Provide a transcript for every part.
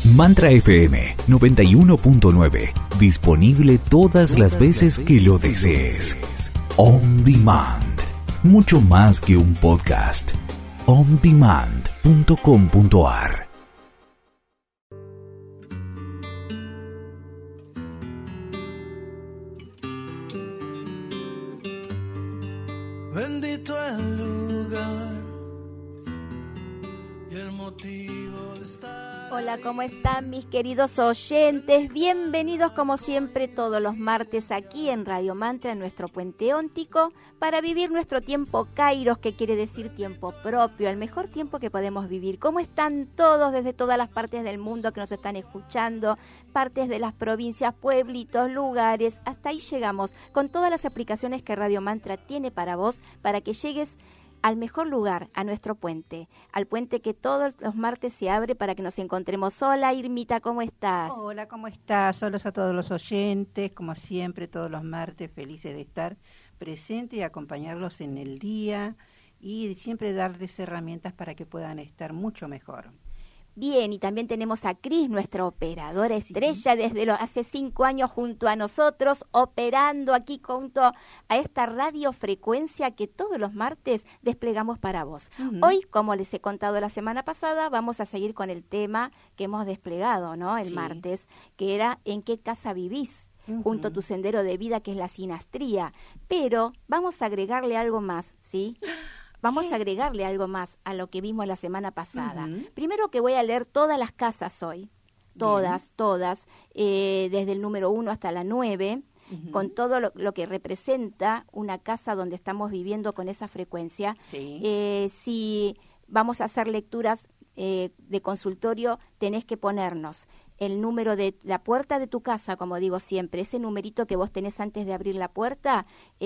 Mantra FM 91.9. Disponible todas las veces que lo desees. On Demand. Mucho más que un podcast. ondemand.com.ar. Bendito el lugar y el motivo de estar. Hola, ¿cómo están mis queridos oyentes? Bienvenidos como siempre todos los martes aquí en Radio Mantra, en nuestro puente óntico, para vivir nuestro tiempo Kairos, que quiere decir tiempo propio, el mejor tiempo que podemos vivir. ¿Cómo están todos desde todas las partes del mundo que nos están escuchando? Partes de las provincias, pueblitos, lugares, hasta ahí llegamos, con todas las aplicaciones que Radio Mantra tiene para vos, para que llegues al mejor lugar, a nuestro puente, al puente que todos los martes se abre para que nos encontremos. Hola, Irmita, ¿cómo estás? Hola, ¿cómo estás? Saludos a todos los oyentes, como siempre, todos los martes, felices de estar presentes y acompañarlos en el día y siempre darles herramientas para que puedan estar mucho mejor. Bien, y también tenemos a Cris, nuestra operadora estrella, desde hace 5 años junto a nosotros, operando aquí junto a esta radiofrecuencia que todos los martes desplegamos para vos. Hoy, como les he contado la semana pasada, vamos a seguir con el tema que hemos desplegado, ¿no? El martes, que era ¿en qué casa vivís? Junto a tu sendero de vida, que es la sinastría. Pero vamos a agregarle algo más, ¿sí? Vamos a agregarle algo más a lo que vimos la semana pasada. Primero que voy a leer todas las casas hoy, todas, desde el número 1 hasta la 9, con todo lo que representa una casa donde estamos viviendo con esa frecuencia. Si vamos a hacer lecturas de consultorio, tenés que ponernos el número de la puerta de tu casa, como digo siempre, ese numerito que vos tenés antes de abrir la puerta,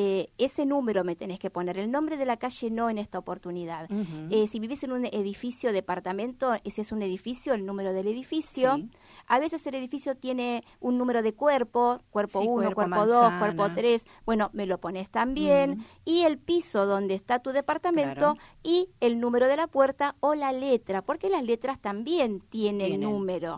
ese número me tenés que poner. El nombre de la calle no en esta oportunidad. Si vivís en un edificio, departamento, ese es un edificio, el número del edificio. A veces el edificio tiene un número de cuerpo 1, cuerpo 2, cuerpo 3. Bueno, me lo pones también. Y el piso donde está tu departamento y el número de la puerta o la letra, porque las letras también tienen número.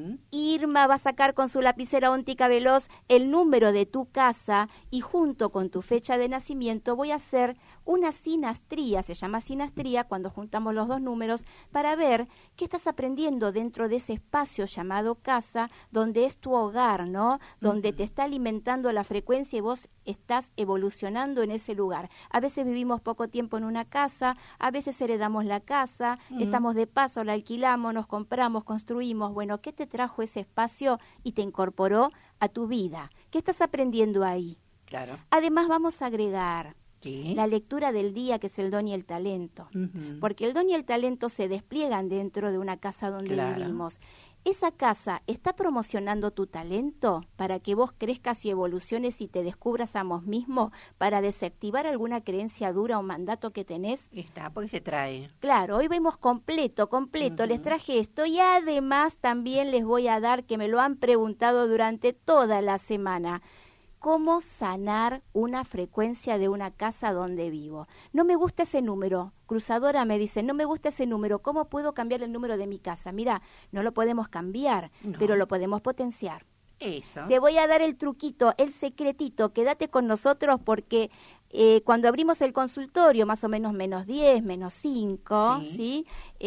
Irma va a sacar con su lapicera óntica veloz el número de tu casa y junto con tu fecha de nacimiento voy a hacer una sinastría, se llama sinastría cuando juntamos los dos números, para ver qué estás aprendiendo dentro de ese espacio llamado casa, donde es tu hogar, ¿no? Donde te está alimentando la frecuencia y vos estás evolucionando en ese lugar. A veces vivimos poco tiempo en una casa, a veces heredamos la casa, estamos de paso, la alquilamos, nos compramos, construimos. Bueno, ¿qué te trajo ese espacio y te incorporó a tu vida? ¿Qué estás aprendiendo ahí? Claro. Además vamos a agregar la lectura del día, que es el don y el talento, porque el don y el talento se despliegan dentro de una casa donde vivimos. ¿Esa casa está promocionando tu talento para que vos crezcas y evoluciones y te descubras a vos mismo para desactivar alguna creencia dura o mandato que tenés? Está, porque se trae. Claro, hoy vemos completo, les traje esto y además también les voy a dar, que me lo han preguntado durante toda la semana, ¿cómo sanar una frecuencia de una casa donde vivo? No me gusta ese número. Cruzadora me dice, no me gusta ese número. ¿Cómo puedo cambiar el número de mi casa? Mira, no lo podemos cambiar, pero lo podemos potenciar. Eso. Te voy a dar el truquito, el secretito. Quédate con nosotros porque cuando abrimos el consultorio, más o menos -10, -5, ¿sí?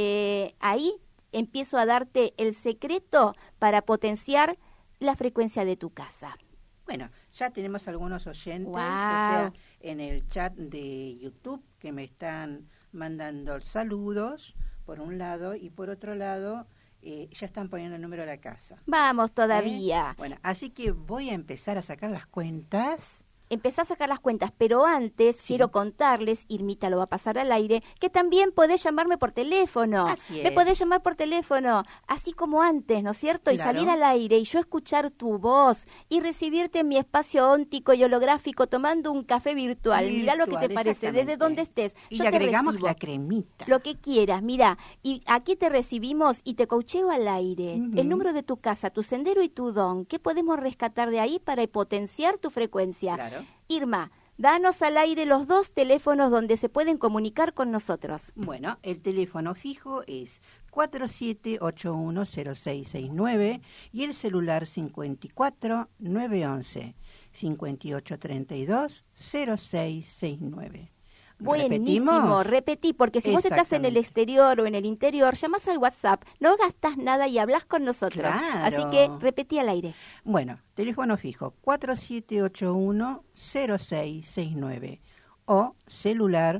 Ahí empiezo a darte el secreto para potenciar la frecuencia de tu casa. Bueno, ya tenemos algunos oyentes, Wow. o sea, en el chat de YouTube que me están mandando saludos, por un lado, y por otro lado, ya están poniendo el número de la casa. Vamos todavía. Bueno, así que voy a empezar a sacar las cuentas. Empezá a sacar las cuentas, pero antes quiero contarles, Irmita lo va a pasar al aire, que también podés llamarme por teléfono. Así es. Me podés llamar por teléfono, así como antes, ¿no es cierto? Y salir al aire y yo escuchar tu voz y recibirte en mi espacio óntico y holográfico tomando un café virtual. Mirá lo que te parece, desde donde estés. Y yo le te agregamos recibo. la cremita. Lo que quieras, mira, y aquí te recibimos y te coacheo al aire. El número de tu casa, tu sendero y tu don. ¿Qué podemos rescatar de ahí para potenciar tu frecuencia? Claro. Irma, danos al aire los 2 teléfonos donde se pueden comunicar con nosotros. Bueno, el teléfono fijo es 47810669 y el celular 54911-5832-0669. Buenísimo, repetí, porque si vos estás en el exterior o en el interior, llamás al WhatsApp, no gastás nada y hablas con nosotros. Claro. Así que repetí al aire. Bueno, teléfono fijo 4781-0669 o celular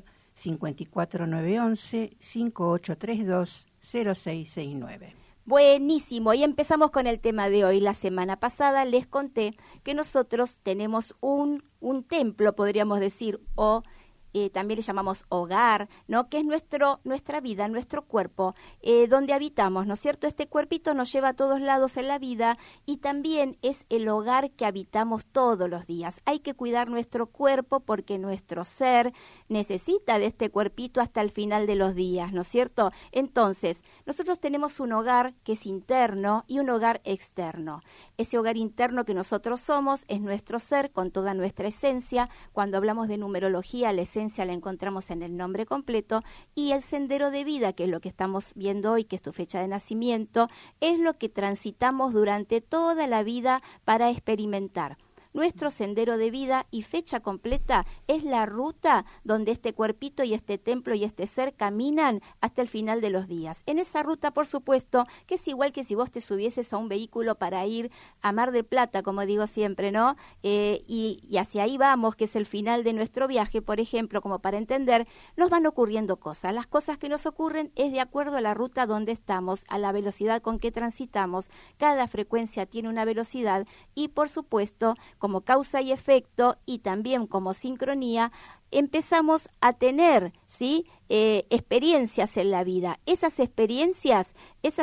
54911-5832-0669. Buenísimo, y empezamos con el tema de hoy. La semana pasada les conté que nosotros tenemos un templo, podríamos decir, o también le llamamos hogar, ¿no? Que es nuestra vida, nuestro cuerpo, donde habitamos, ¿no es cierto? Este cuerpito nos lleva a todos lados en la vida y también es el hogar que habitamos todos los días. Hay que cuidar nuestro cuerpo porque nuestro ser necesita de este cuerpito hasta el final de los días, ¿no es cierto? Entonces, nosotros tenemos un hogar que es interno y un hogar externo. Ese hogar interno que nosotros somos es nuestro ser con toda nuestra esencia. Cuando hablamos de numerología, la esencia la encontramos en el nombre completo, y el sendero de vida, que es lo que estamos viendo hoy, que es tu fecha de nacimiento, es lo que transitamos durante toda la vida para experimentar. Nuestro sendero de vida y fecha completa es la ruta donde este cuerpito y este templo y este ser caminan hasta el final de los días. En esa ruta, por supuesto, que es igual que si vos te subieses a un vehículo para ir a Mar del Plata, como digo siempre, ¿no? Y hacia ahí vamos, que es el final de nuestro viaje, por ejemplo, como para entender, nos van ocurriendo cosas. Las cosas que nos ocurren es de acuerdo a la ruta donde estamos, a la velocidad con que transitamos. Cada frecuencia tiene una velocidad y, por supuesto, como causa y efecto y también como sincronía, empezamos a tener, ¿sí? Experiencias en la vida. Esas experiencias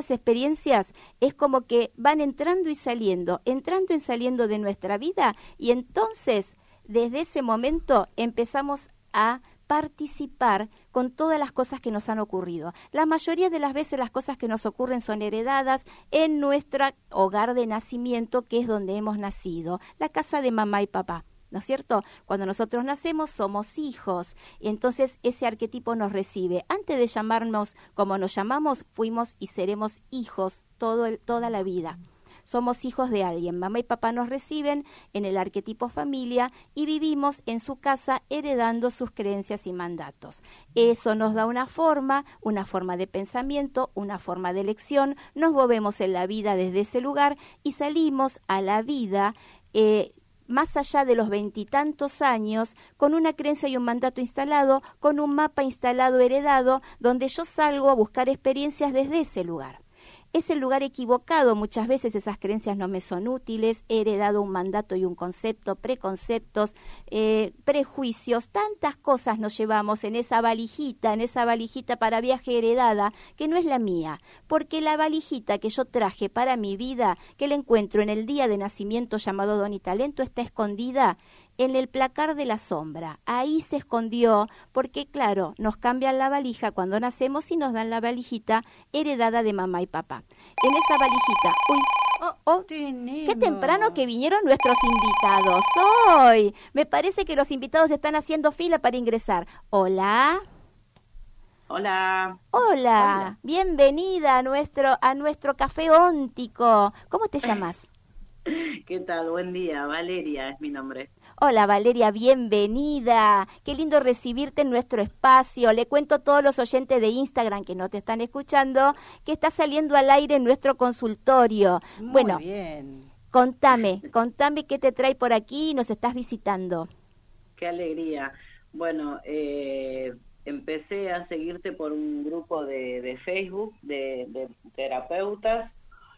es como que van entrando y saliendo de nuestra vida, y entonces desde ese momento empezamos a participar con todas las cosas que nos han ocurrido. La mayoría de las veces las cosas que nos ocurren son heredadas en nuestro hogar de nacimiento, que es donde hemos nacido, la casa de mamá y papá, ¿no es cierto? Cuando nosotros nacemos somos hijos, y entonces ese arquetipo nos recibe. Antes de llamarnos como nos llamamos, fuimos y seremos hijos toda la vida. Somos hijos de alguien. Mamá y papá nos reciben en el arquetipo familia y vivimos en su casa heredando sus creencias y mandatos. Eso nos da una forma de pensamiento, una forma de elección. Nos movemos en la vida desde ese lugar y salimos a la vida más allá de los 20 y tantos años, con una creencia y un mandato instalado, con un mapa instalado heredado, donde yo salgo a buscar experiencias desde ese lugar. Es el lugar equivocado, muchas veces esas creencias no me son útiles, he heredado un mandato y un concepto, preconceptos, prejuicios, tantas cosas nos llevamos en esa valijita para viaje heredada, que no es la mía, porque la valijita que yo traje para mi vida, que la encuentro en el día de nacimiento llamado don y talento, está escondida en el placar de la sombra. Ahí se escondió, porque claro, nos cambian la valija cuando nacemos y nos dan la valijita heredada de mamá y papá. En esa valijita, qué temprano que vinieron nuestros invitados hoy. Me parece que los invitados están haciendo fila para ingresar. Hola. Hola. Bienvenida a nuestro café óntico. ¿Cómo te llamas? ¿Qué tal? Buen día, Valeria es mi nombre. Hola Valeria, bienvenida. Qué lindo recibirte en nuestro espacio. Le cuento a todos los oyentes de Instagram que no te están escuchando que está saliendo al aire en nuestro consultorio. Muy bien. Contame qué te trae por aquí y nos estás visitando. Qué alegría. Bueno, empecé a seguirte por un grupo de Facebook de terapeutas.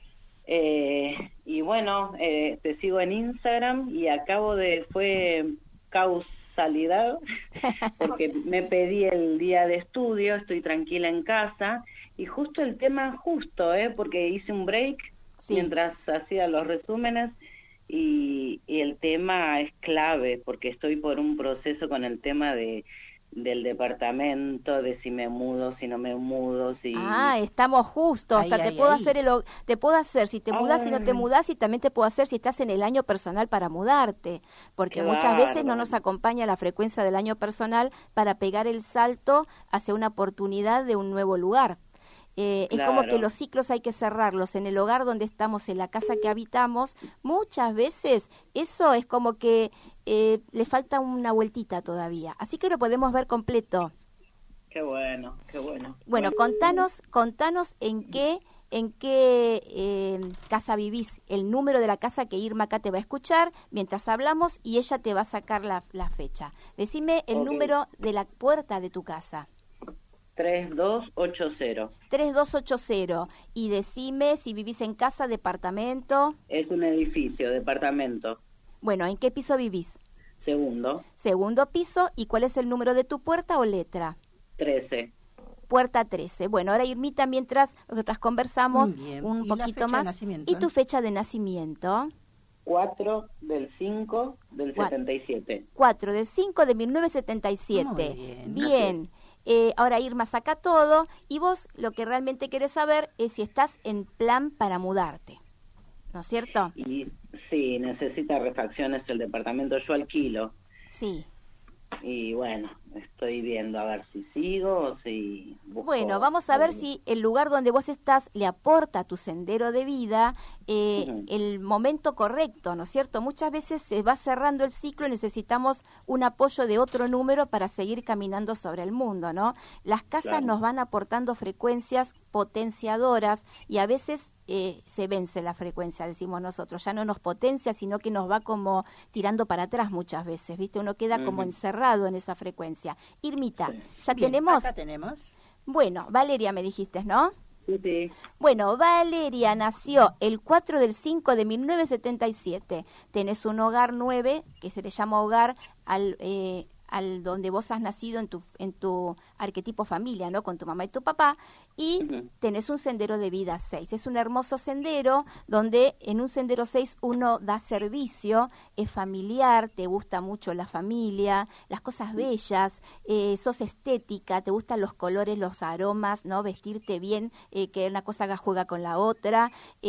Y bueno, te sigo en Instagram y fue causalidad, porque me pedí el día de estudio, estoy tranquila en casa, y justo el tema porque hice un break mientras hacía los resúmenes, y el tema es clave, porque estoy por un proceso con el tema del departamento, de si me mudo, si no me mudo, si... estamos justo, hasta te puedo hacer si te mudás, si no te mudás, y también te puedo hacer si estás en el año personal para mudarte, porque muchas veces no nos acompaña la frecuencia del año personal para pegar el salto hacia una oportunidad de un nuevo lugar. Es como que los ciclos hay que cerrarlos en el hogar donde estamos, en la casa que habitamos. Muchas veces eso es como que le falta una vueltita todavía. Así que lo podemos ver completo. Qué bueno, qué bueno. Bueno, contanos en qué casa vivís, el número de la casa que Irma acá te va a escuchar mientras hablamos y ella te va a sacar la fecha. Decime el número de la puerta de tu casa. 3280. 3280. Y decime si vivís en casa, departamento. Es un edificio, departamento. Bueno, ¿en qué piso vivís? Segundo. Segundo piso. ¿Y cuál es el número de tu puerta o letra? 13. Puerta 13. Bueno, ahora Irmita, mientras nosotras conversamos un poquito más. ¿Y tu fecha de nacimiento? 4 del 5 del 77. 4 del 5 de 1977. Muy bien. Bien. Ahora Irma saca todo y vos lo que realmente querés saber es si estás en plan para mudarte, ¿no es cierto? Y sí, necesita refacciones el departamento, yo alquilo. Sí. Y bueno, estoy viendo a ver si sigo o si busco. Bueno, vamos a ver si el lugar donde vos estás le aporta a tu sendero de vida el momento correcto, ¿no es cierto? Muchas veces se va cerrando el ciclo y necesitamos un apoyo de otro número para seguir caminando sobre el mundo, ¿no? Las casas nos van aportando frecuencias potenciadoras y a veces se vence la frecuencia, decimos nosotros, ya no nos potencia, sino que nos va como tirando para atrás muchas veces, ¿viste? Uno queda como encerrado en esa frecuencia. Irmita, ¿ya Bien, tenemos? Acá tenemos. Bueno, Valeria me dijiste, ¿no? Sí. Bueno, Valeria nació el 4 del 5 de 1977. Tenés un hogar 9, que se le llama hogar al donde vos has nacido en tu arquetipo familia, ¿no? Con tu mamá y tu papá, y tenés un sendero de vida 6. Es un hermoso sendero donde en un sendero 6 uno da servicio, es familiar, te gusta mucho la familia, las cosas bellas, sos estética, te gustan los colores, los aromas, ¿no? Vestirte bien, que una cosa juega con la otra,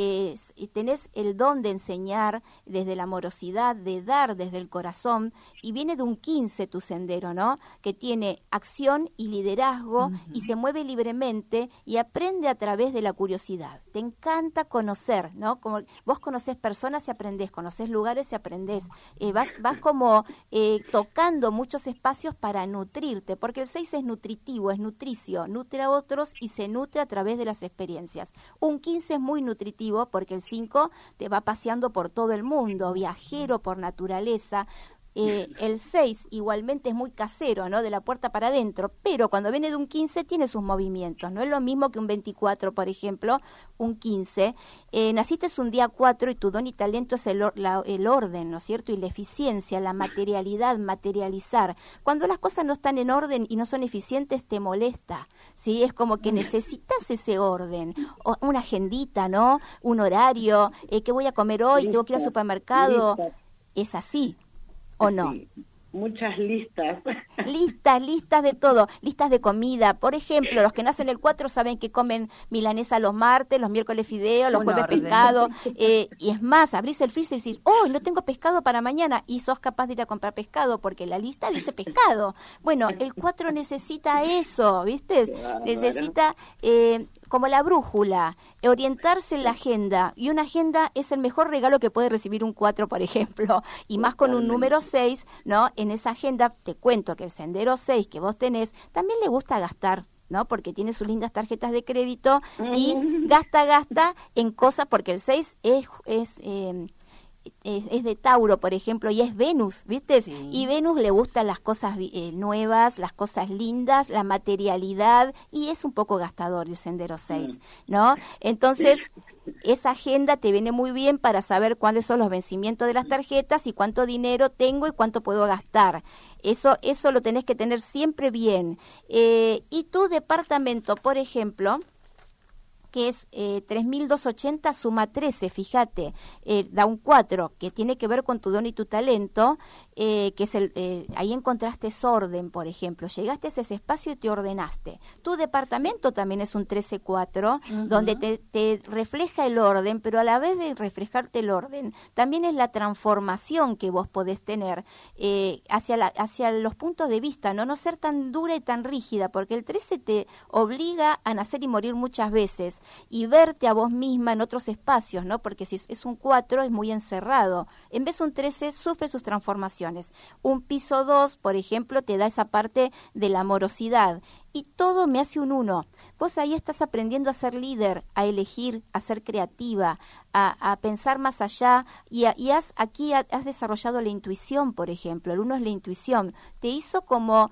tenés el don de enseñar desde la amorosidad, de dar desde el corazón, y viene de un 15 tu sendero, ¿no? Que tiene acción y liderazgo y se mueve libremente y aprende a través de la curiosidad. Te encanta conocer, ¿no? Como vos conocés personas y aprendés, conocés lugares y aprendés. Vas como tocando muchos espacios para nutrirte, porque el 6 es nutritivo, es nutricio, nutre a otros y se nutre a través de las experiencias. Un 15 es muy nutritivo porque el 5 te va paseando por todo el mundo, viajero por naturaleza. El 6 igualmente es muy casero, ¿no? De la puerta para adentro, pero cuando viene de un 15 tiene sus movimientos, no es lo mismo que un 24, por ejemplo, un 15. Naciste un día 4 y tu don y talento es el orden, ¿no es cierto? Y la eficiencia, la materialidad, materializar. Cuando las cosas no están en orden y no son eficientes, te molesta, ¿sí? Es como que necesitas ese orden, o una agendita, ¿no? Un horario, ¿qué voy a comer hoy? Tengo que ir al supermercado. Es así. ¿O no? Sí, muchas listas. Listas de todo, listas de comida. Por ejemplo, los que nacen el 4 saben que comen milanesa los martes, los miércoles fideo, los jueves pescado. Y es más, abrís el freezer y decís, oh, no tengo pescado para mañana. Y sos capaz de ir a comprar pescado porque la lista dice pescado. Bueno, el 4 necesita eso, ¿viste? Necesita como la brújula, orientarse en la agenda. Y una agenda es el mejor regalo que puede recibir un 4, por ejemplo. Y más con un número 6, ¿no? En esa agenda, te cuento que el sendero 6 que vos tenés, también le gusta gastar, ¿no? Porque tiene sus lindas tarjetas de crédito y gasta en cosas, porque el 6 es de Tauro, por ejemplo, y es Venus, ¿viste? Sí. Y Venus le gustan las cosas nuevas, las cosas lindas, la materialidad, y es un poco gastador el sendero 6, ¿no? Entonces, esa agenda te viene muy bien para saber cuáles son los vencimientos de las tarjetas y cuánto dinero tengo y cuánto puedo gastar. Eso lo tenés que tener siempre bien. Y tu departamento, por ejemplo, que es 3.280 suma 13, fíjate, da un 4, que tiene que ver con tu don y tu talento, que es ahí encontraste orden, por ejemplo, llegaste a ese espacio y te ordenaste. Tu departamento también es un 13-4, donde te refleja el orden, pero a la vez de reflejarte el orden, también es la transformación que vos podés tener hacia los puntos de vista, no ser tan dura y tan rígida, porque el 13 te obliga a nacer y morir muchas veces, y verte a vos misma en otros espacios, ¿no? Porque si es un 4 es muy encerrado. En vez de un 13 sufre sus transformaciones. Un piso 2, por ejemplo, te da esa parte de la amorosidad. Y todo me hace un 1. Vos ahí estás aprendiendo a ser líder, a elegir, a ser creativa, a pensar más allá. Y aquí has desarrollado la intuición, por ejemplo. El 1 es la intuición. Te hizo como...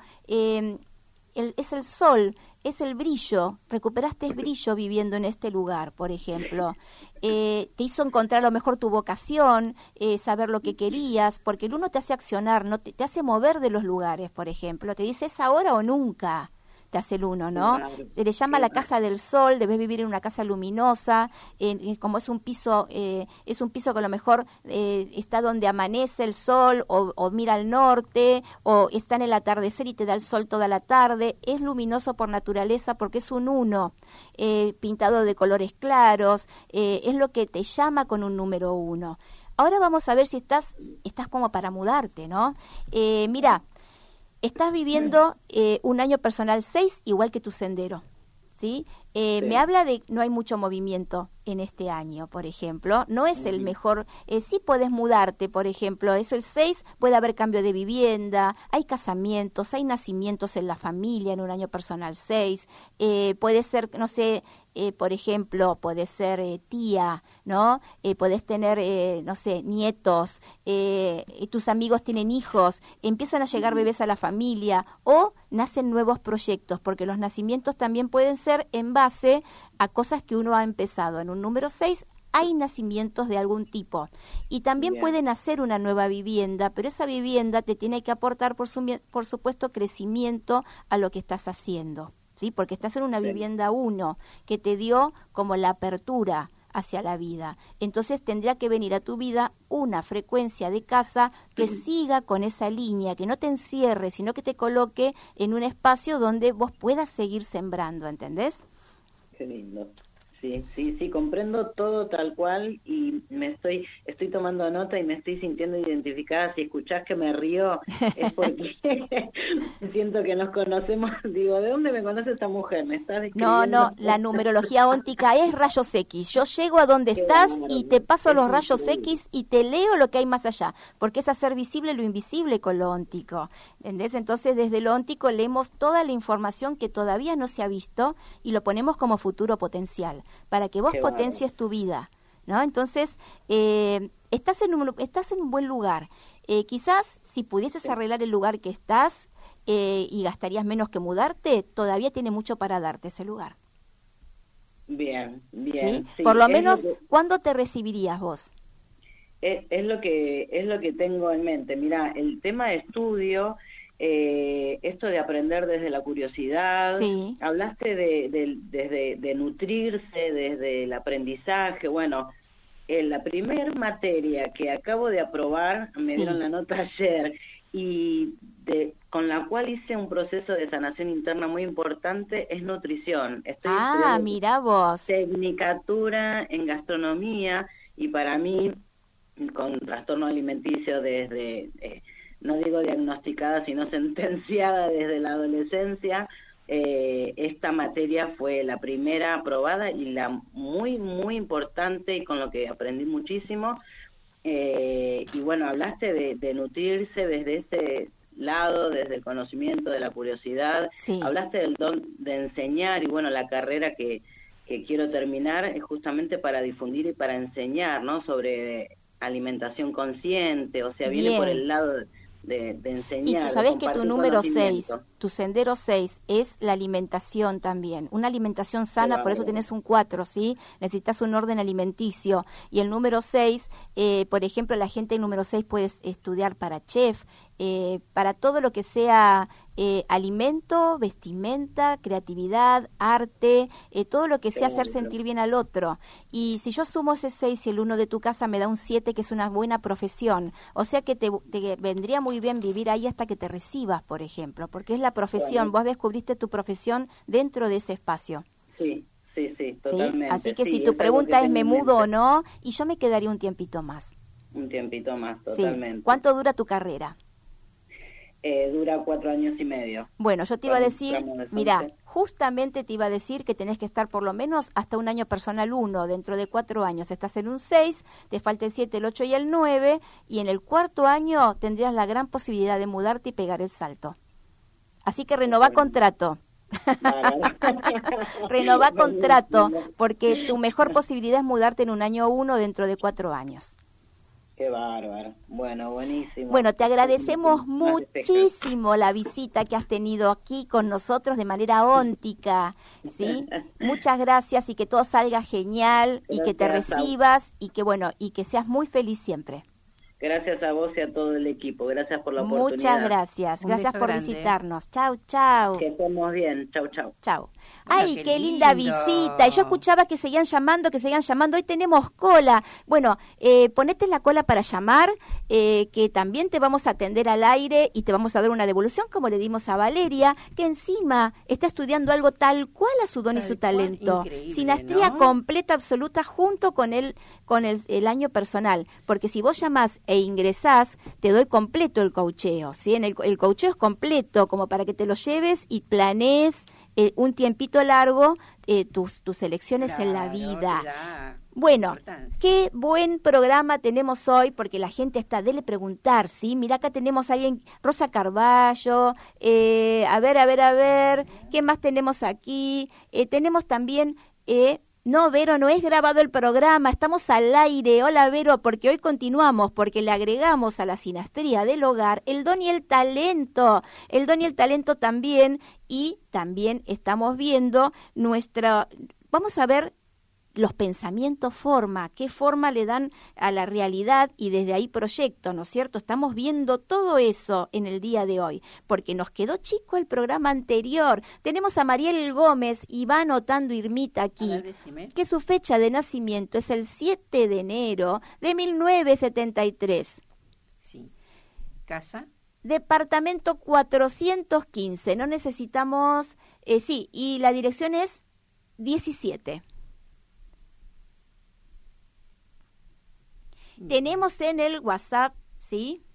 es el sol, es el brillo, recuperaste el brillo viviendo en este lugar, por ejemplo. Te hizo encontrar a lo mejor tu vocación, saber lo que querías, porque el 1 te hace accionar, no te hace mover de los lugares, por ejemplo. Te dice, es ahora o nunca. Te hace el 1, ¿no? Claro, se le llama la casa del sol, debes vivir en una casa luminosa, como es un piso que a lo mejor está donde amanece el sol, o mira al norte, o está en el atardecer y te da el sol toda la tarde. Es luminoso por naturaleza porque es un 1, pintado de colores claros, es lo que te llama con un número 1. Ahora vamos a ver si estás como para mudarte, ¿no? Mira, estás viviendo un año personal 6 igual que tu sendero, ¿sí? Me habla de no hay mucho movimiento en este año, por ejemplo. No es el mejor, sí podés mudarte, por ejemplo. Eso el 6, puede haber cambio de vivienda, hay casamientos, hay nacimientos en la familia en un año personal 6. Puede ser, no sé, por ejemplo, puede ser tía, ¿no? Podés tener, no sé, nietos, tus amigos tienen hijos, empiezan a llegar bebés a la familia, o nacen nuevos proyectos, porque los nacimientos también pueden ser en base a cosas que uno ha empezado. En un número 6 hay nacimientos de algún tipo, y también puede nacer una nueva vivienda, pero esa vivienda te tiene que aportar, por supuesto, crecimiento a lo que estás haciendo, ¿sí? Porque estás en una vivienda 1 que te dio como la apertura hacia la vida. Entonces tendría que venir a tu vida una frecuencia de casa que siga con esa línea, que no te encierre, sino que te coloque en un espacio donde vos puedas seguir sembrando, ¿entendés? Qué lindo. Sí, comprendo todo tal cual, y estoy tomando nota y me estoy sintiendo identificada. Si escuchás que me río es porque siento que nos conocemos. Digo, ¿de dónde me conoce esta mujer? ¿Me estás describiendo? No, la numerología óntica es rayos X. Yo llego a donde estás y te paso los rayos X y te leo lo que hay más allá, porque es hacer visible lo invisible con lo óntico, ¿entendés? Entonces desde lo óntico leemos toda la información que todavía no se ha visto y lo ponemos como futuro potencial, para que vos potencies tu vida, ¿no? Entonces, estás en un buen lugar. Quizás si pudieses arreglar el lugar que estás y gastarías menos que mudarte, todavía tiene mucho para darte ese lugar. Bien. ¿Sí? Sí, por lo menos, ¿cuándo te recibirías vos? Es lo que tengo en mente. Mira, el tema de estudio, esto de aprender desde la curiosidad, sí. Hablaste de nutrirse, desde el aprendizaje. Bueno, la primer materia que acabo de aprobar, me dieron la nota ayer, y con la cual hice un proceso de sanación interna muy importante, es nutrición. Estoy estudiando mira vos. Tecnicatura en gastronomía, y para mí, con trastorno alimenticio desde... no digo diagnosticada, sino sentenciada desde la adolescencia, esta materia fue la primera aprobada y la muy, muy importante, y con lo que aprendí muchísimo. Y bueno, hablaste de nutrirse desde ese lado, desde el conocimiento, de la curiosidad. Sí. Hablaste del don de enseñar, y bueno, la carrera que quiero terminar es justamente para difundir y para enseñar, ¿no? Sobre alimentación consciente, o sea, viene por el lado de enseñar. Y tú sabés que tu número 6, tu sendero 6 es la alimentación también, una alimentación sana, por eso tenés un 4, ¿sí? Necesitas un orden alimenticio. Y el número 6, por ejemplo, la gente del número 6 puede estudiar para chef, para todo lo que sea alimento, vestimenta, creatividad, arte, todo lo que sea hacer sentir bien al otro. Y si yo sumo ese 6 y el 1 de tu casa me da un 7, que es una buena profesión. O sea que te vendría muy bien vivir ahí hasta que te recibas, por ejemplo, porque es la profesión. Vos descubriste tu profesión dentro de ese espacio. Sí, totalmente. ¿Sí? Así que sí, si tu pregunta es ¿me mudo o no? Y yo me quedaría un tiempito más. Un tiempito más, totalmente. Sí. ¿Cuánto dura tu carrera? Dura 4 años y medio. Bueno, yo te iba a decir, mira, justamente te iba a decir que tenés que estar por lo menos hasta un año personal 1, dentro de 4 años estás en un 6, te falta el 7, el 8 y el 9, y en el 4º año tendrías la gran posibilidad de mudarte y pegar el salto. Así que renová contrato. Renová contrato, porque tu mejor posibilidad es mudarte en un año 1 dentro de 4 años. Qué bárbaro. Bueno, buenísimo. Bueno, te agradecemos muchísimo la visita que has tenido aquí con nosotros de manera óntica, ¿sí? Muchas gracias y que todo salga genial y que te recibas y que, bueno, y que seas muy feliz siempre. Gracias a vos y a todo el equipo. Gracias por la oportunidad. Muchas gracias. Gracias por visitarnos. Chau, chau. Que estemos bien. Chau, chau. Chau. Bueno, Ay, qué linda visita. Y yo escuchaba que seguían llamando. Hoy tenemos cola. Bueno, ponete en la cola para llamar, que también te vamos a atender al aire y te vamos a dar una devolución, como le dimos a Valeria, que encima está estudiando algo tal cual a su don y su talento. Sinastría completa, absoluta, junto con el año personal. Porque si vos llamás e ingresás, te doy completo el coacheo, ¿sí? El coacheo es completo, como para que te lo lleves y planees un tiempito largo tus elecciones en la vida. Bueno, qué buen programa tenemos hoy, porque la gente está, dele preguntar, ¿sí? Mira, acá tenemos a alguien, Rosa Carballo, a ver, ¿qué más tenemos aquí? Tenemos también... No, Vero, no es grabado el programa, estamos al aire. Hola, Vero, porque hoy continuamos, porque le agregamos a la sinastría del hogar el don y el talento también, y también estamos viendo vamos a ver los pensamientos qué forma le dan a la realidad y desde ahí proyecto, ¿no es cierto? Estamos viendo todo eso en el día de hoy, porque nos quedó chico el programa anterior. Tenemos a Mariel Gómez y va anotando Irmita aquí, que su fecha de nacimiento es el 7 de enero de 1973. Sí. ¿Casa? Departamento 415, no necesitamos... sí, y la dirección es 17. Tenemos en el WhatsApp, ¿sí?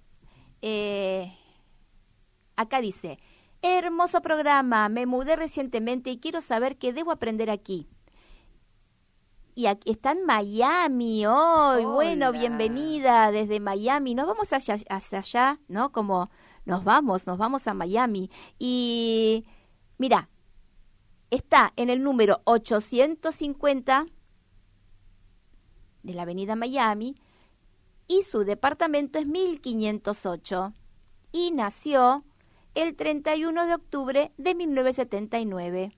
Acá dice, hermoso programa, me mudé recientemente y quiero saber qué debo aprender aquí. Y aquí está en Miami hoy. Bueno, bienvenida desde Miami. Nos vamos hacia allá, ¿no? Como nos vamos a Miami. Y mira, está en el número 850 de la avenida Miami, y su departamento es 1508 y nació el 31 de octubre de 1979.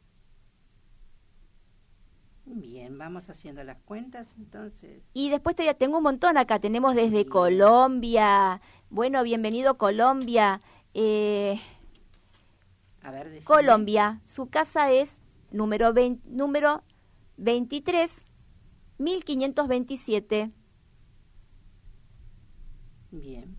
Bien, vamos haciendo las cuentas entonces. Y después tengo un montón acá, tenemos desde Colombia. Bueno, bienvenido Colombia. A ver, decime. Colombia, su casa es número 23, 1527. Bien.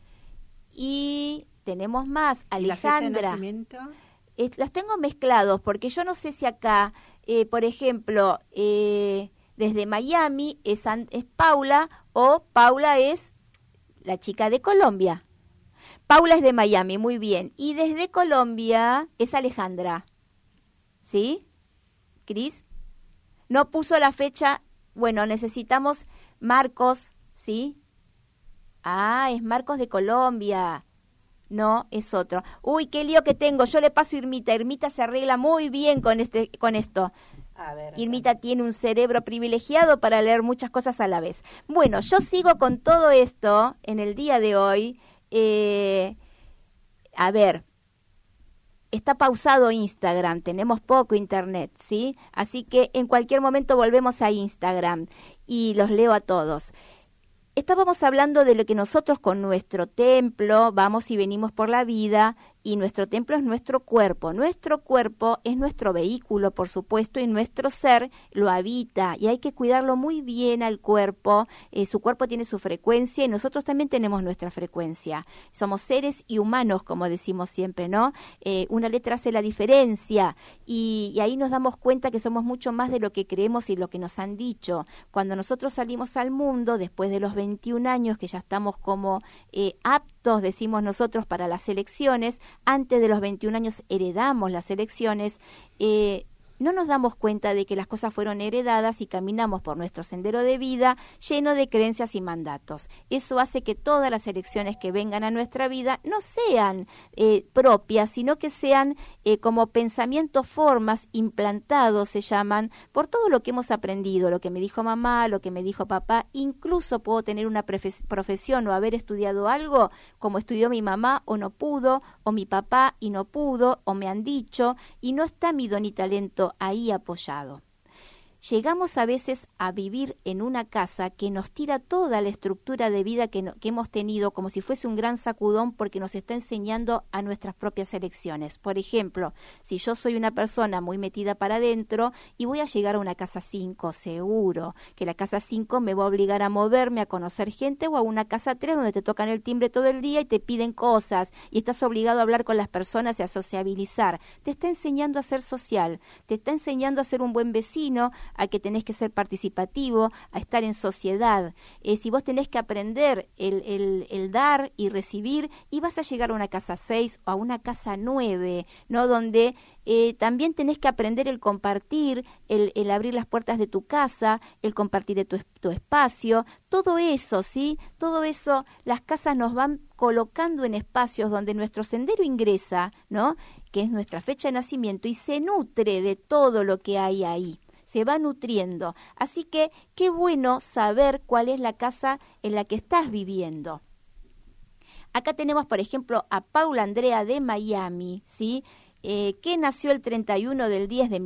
Y tenemos más, Alejandra. ¿La fecha de nacimiento? Las tengo mezclados porque yo no sé si acá, por ejemplo, desde Miami es Paula, o Paula es la chica de Colombia. Paula es de Miami, muy bien. Y desde Colombia es Alejandra. ¿Sí? ¿Cris? No puso la fecha. Bueno, necesitamos Marcos, ¿sí? Ah, es Marcos de Colombia. No, es otro. Uy, qué lío que tengo. Yo le paso a Irmita. Irmita se arregla muy bien con esto. A ver, Irmita tiene un cerebro privilegiado para leer muchas cosas a la vez. Bueno, yo sigo con todo esto en el día de hoy. A ver, está pausado Instagram, tenemos poco internet, ¿sí? Así que en cualquier momento volvemos a Instagram y los leo a todos. Estábamos hablando de lo que nosotros con nuestro templo vamos y venimos por la vida, y nuestro templo es nuestro cuerpo. Nuestro cuerpo es nuestro vehículo, por supuesto, y nuestro ser lo habita, y hay que cuidarlo muy bien al cuerpo. Su cuerpo tiene su frecuencia y nosotros también tenemos nuestra frecuencia. Somos seres y humanos, como decimos siempre, ¿no? Una letra hace la diferencia, y ahí nos damos cuenta que somos mucho más de lo que creemos y lo que nos han dicho. Cuando nosotros salimos al mundo, después de los 21 años, que ya estamos como aptos, decimos nosotros, para las elecciones, antes de los 21 años heredamos las elecciones, no nos damos cuenta de que las cosas fueron heredadas y caminamos por nuestro sendero de vida lleno de creencias y mandatos. Eso hace que todas las elecciones que vengan a nuestra vida no sean propias, sino que sean como pensamientos, formas implantados, se llaman, por todo lo que hemos aprendido, lo que me dijo mamá, lo que me dijo papá. Incluso puedo tener una profesión o haber estudiado algo como estudió mi mamá o no pudo, o mi papá y no pudo, o me han dicho, y no está mi don y talento ahí apoyado. Llegamos a veces a vivir en una casa que nos tira toda la estructura de vida que hemos tenido como si fuese un gran sacudón, porque nos está enseñando a nuestras propias elecciones. Por ejemplo, si yo soy una persona muy metida para adentro y voy a llegar a una casa 5, seguro que la casa 5 me va a obligar a moverme, a conocer gente, o a una casa 3 donde te tocan el timbre todo el día y te piden cosas y estás obligado a hablar con las personas y a sociabilizar. Te está enseñando a ser social, te está enseñando a ser un buen vecino, a que tenés que ser participativo, a estar en sociedad. Si vos tenés que aprender el dar y recibir, y vas a llegar a una casa 6 o a una casa 9, ¿no? Donde también tenés que aprender el compartir, el abrir las puertas de tu casa, el compartir de tu espacio, todo eso, ¿sí? Todo eso, las casas nos van colocando en espacios donde nuestro sendero ingresa, ¿no? Que es nuestra fecha de nacimiento, y se nutre de todo lo que hay ahí. Se va nutriendo. Así que qué bueno saber cuál es la casa en la que estás viviendo. Acá tenemos, por ejemplo, a Paula Andrea de Miami, ¿sí? Que nació el 31 del 10 de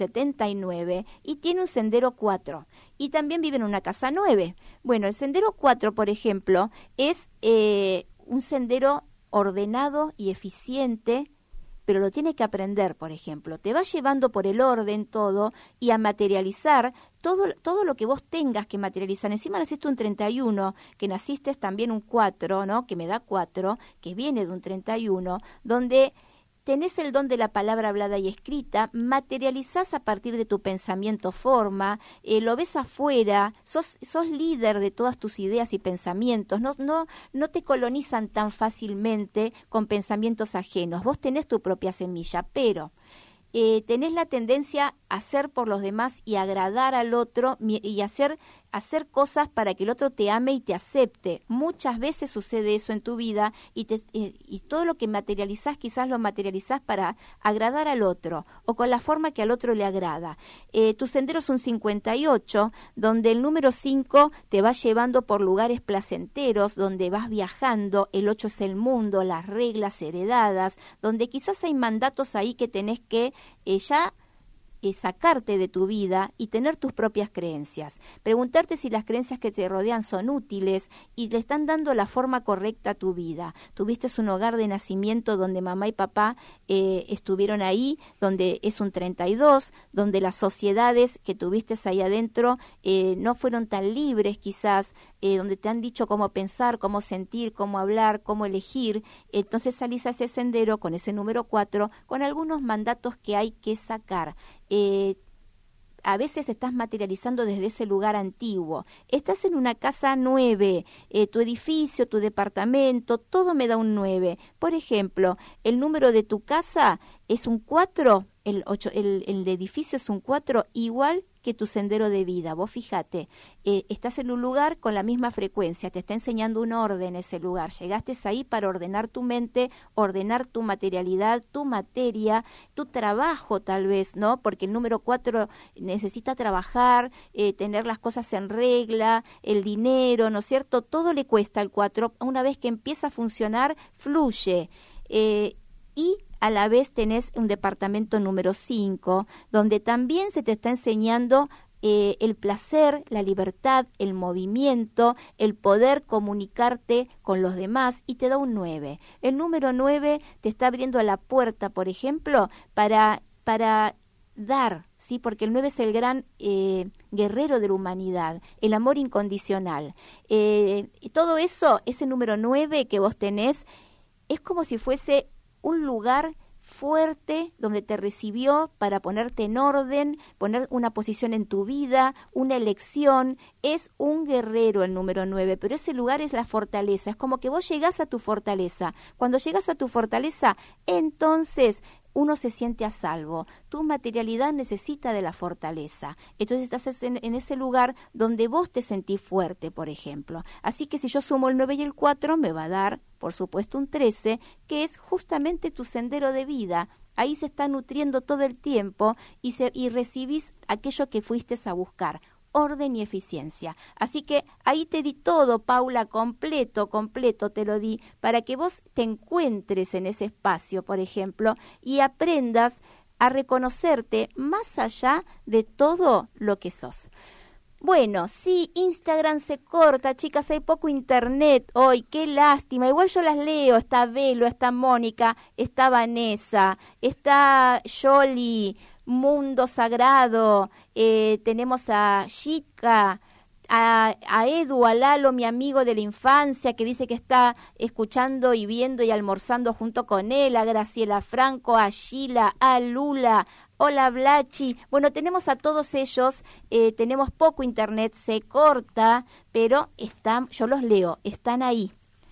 1979 y tiene un sendero 4. Y también vive en una casa 9. Bueno, el sendero 4, por ejemplo, es un sendero ordenado y eficiente, pero lo tiene que aprender, por ejemplo. Te va llevando por el orden todo y a materializar todo lo que vos tengas que materializar. Encima naciste un 31, que naciste también un 4, ¿no? Que me da 4, que viene de un 31, donde tenés el don de la palabra hablada y escrita, materializás a partir de tu pensamiento forma, lo ves afuera, sos líder de todas tus ideas y pensamientos, no te colonizan tan fácilmente con pensamientos ajenos. Vos tenés tu propia semilla, pero tenés la tendencia a hacer por los demás y agradar al otro y hacer cosas para que el otro te ame y te acepte. Muchas veces sucede eso en tu vida y todo lo que materializás quizás lo materializás para agradar al otro o con la forma que al otro le agrada. Tu sendero es un 58, donde el número 5 te va llevando por lugares placenteros, donde vas viajando. El 8 es el mundo, las reglas heredadas, donde quizás hay mandatos ahí que tenés que sacarte de tu vida y tener tus propias creencias. Preguntarte si las creencias que te rodean son útiles y le están dando la forma correcta a tu vida. Tuviste un hogar de nacimiento donde mamá y papá estuvieron ahí, donde es un 32, donde las sociedades que tuviste ahí adentro no fueron tan libres quizás, donde te han dicho cómo pensar, cómo sentir, cómo hablar, cómo elegir. Entonces salís a ese sendero con ese número 4, con algunos mandatos que hay que sacar. A veces estás materializando desde ese lugar antiguo. Estás en una casa 9, tu edificio, tu departamento, todo me da un 9. Por ejemplo, el número de tu casa es un 4, el edificio es un 4, igual que tu sendero de vida. Vos fíjate, estás en un lugar con la misma frecuencia, te está enseñando un orden ese lugar. Llegaste ahí para ordenar tu mente, ordenar tu materialidad, tu materia, tu trabajo tal vez, ¿no? Porque el número 4 necesita trabajar, tener las cosas en regla, el dinero, ¿no es cierto? Todo le cuesta al 4. Una vez que empieza a funcionar, fluye. Y a la vez tenés un departamento número 5, donde también se te está enseñando el placer, la libertad, el movimiento, el poder comunicarte con los demás, y te da un 9. El número 9 te está abriendo la puerta, por ejemplo, para dar, ¿sí? Porque el 9 es el gran guerrero de la humanidad, el amor incondicional. Y todo eso, ese número 9 que vos tenés, es como si fuese un lugar fuerte donde te recibió para ponerte en orden, poner una posición en tu vida, una elección. Es un guerrero el número 9, pero ese lugar es la fortaleza. Es como que vos llegás a tu fortaleza. Cuando llegás a tu fortaleza, entonces uno se siente a salvo. Tu materialidad necesita de la fortaleza. Entonces estás en ese lugar donde vos te sentís fuerte, por ejemplo. Así que si yo sumo el 9 y el 4, me va a dar, por supuesto, un 13, que es justamente tu sendero de vida. Ahí se está nutriendo todo el tiempo y recibís aquello que fuiste a buscar. Orden y eficiencia. Así que ahí te di todo, Paula, completo te lo di, para que vos te encuentres en ese espacio, por ejemplo, y aprendas a reconocerte más allá de todo lo que sos. Bueno, sí, Instagram se corta, chicas, hay poco internet hoy, qué lástima. Igual yo las leo, está Velo, está Mónica, está Vanessa, está Yoli, Mundo Sagrado, tenemos a Chica, a Edu, a Lalo, mi amigo de la infancia, que dice que está escuchando y viendo y almorzando junto con él, a Graciela Franco, a Sheila, a Lula, hola Blachi. Bueno, tenemos a todos ellos, tenemos poco internet, se corta, pero yo los leo, están ahí.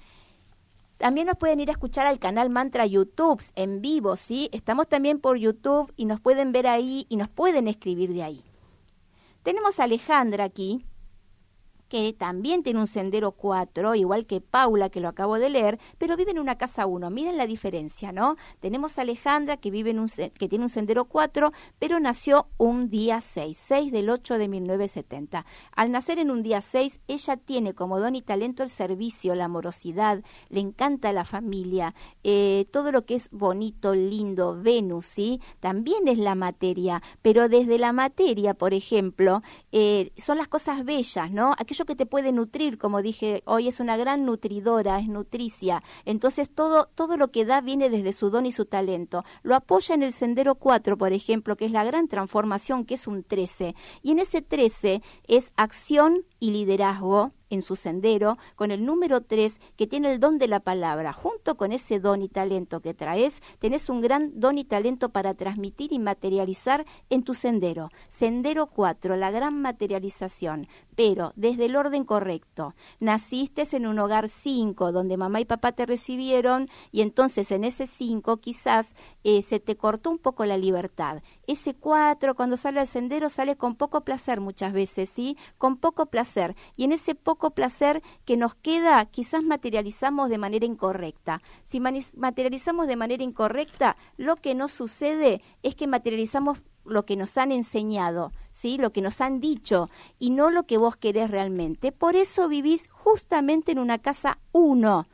También nos pueden ir a escuchar al canal Mantra YouTube en vivo, ¿sí? Estamos también por YouTube y nos pueden ver ahí y nos pueden escribir de ahí. Tenemos a Alejandra aquí, que también tiene un sendero 4, igual que Paula, que lo acabo de leer, pero vive en una casa 1. Miren la diferencia, ¿no? Tenemos a Alejandra, que que tiene un sendero 4, pero nació un día 6 del 8 de 1970. Al nacer en un día 6, ella tiene como don y talento el servicio, la amorosidad, le encanta la familia, todo lo que es bonito, lindo, Venus, ¿sí? También es la materia, pero desde la materia, por ejemplo, son las cosas bellas, ¿no? Aquello que te puede nutrir, como dije, hoy es una gran nutridora, es nutricia. Entonces todo lo que da viene desde su don y su talento. Lo apoya en el sendero 4, por ejemplo, que es la gran transformación, que es un 13. Y en ese 13 es acción y liderazgo en su sendero, con el número 3, que tiene el don de la palabra. Junto con ese don y talento que traes, tenés un gran don y talento para transmitir y materializar en tu sendero. Sendero 4, la gran materialización, pero desde el orden correcto. Naciste en un hogar 5, donde mamá y papá te recibieron, y entonces en ese 5 quizás se te cortó un poco la libertad. Ese 4, cuando sale al sendero, sale con poco placer muchas veces, ¿sí? Con poco placer. Y en ese poco placer que nos queda, quizás materializamos de manera incorrecta. Si materializamos de manera incorrecta, lo que nos sucede es que materializamos lo que nos han enseñado, ¿sí? Lo que nos han dicho, y no lo que vos querés realmente. Por eso vivís justamente en una casa 1.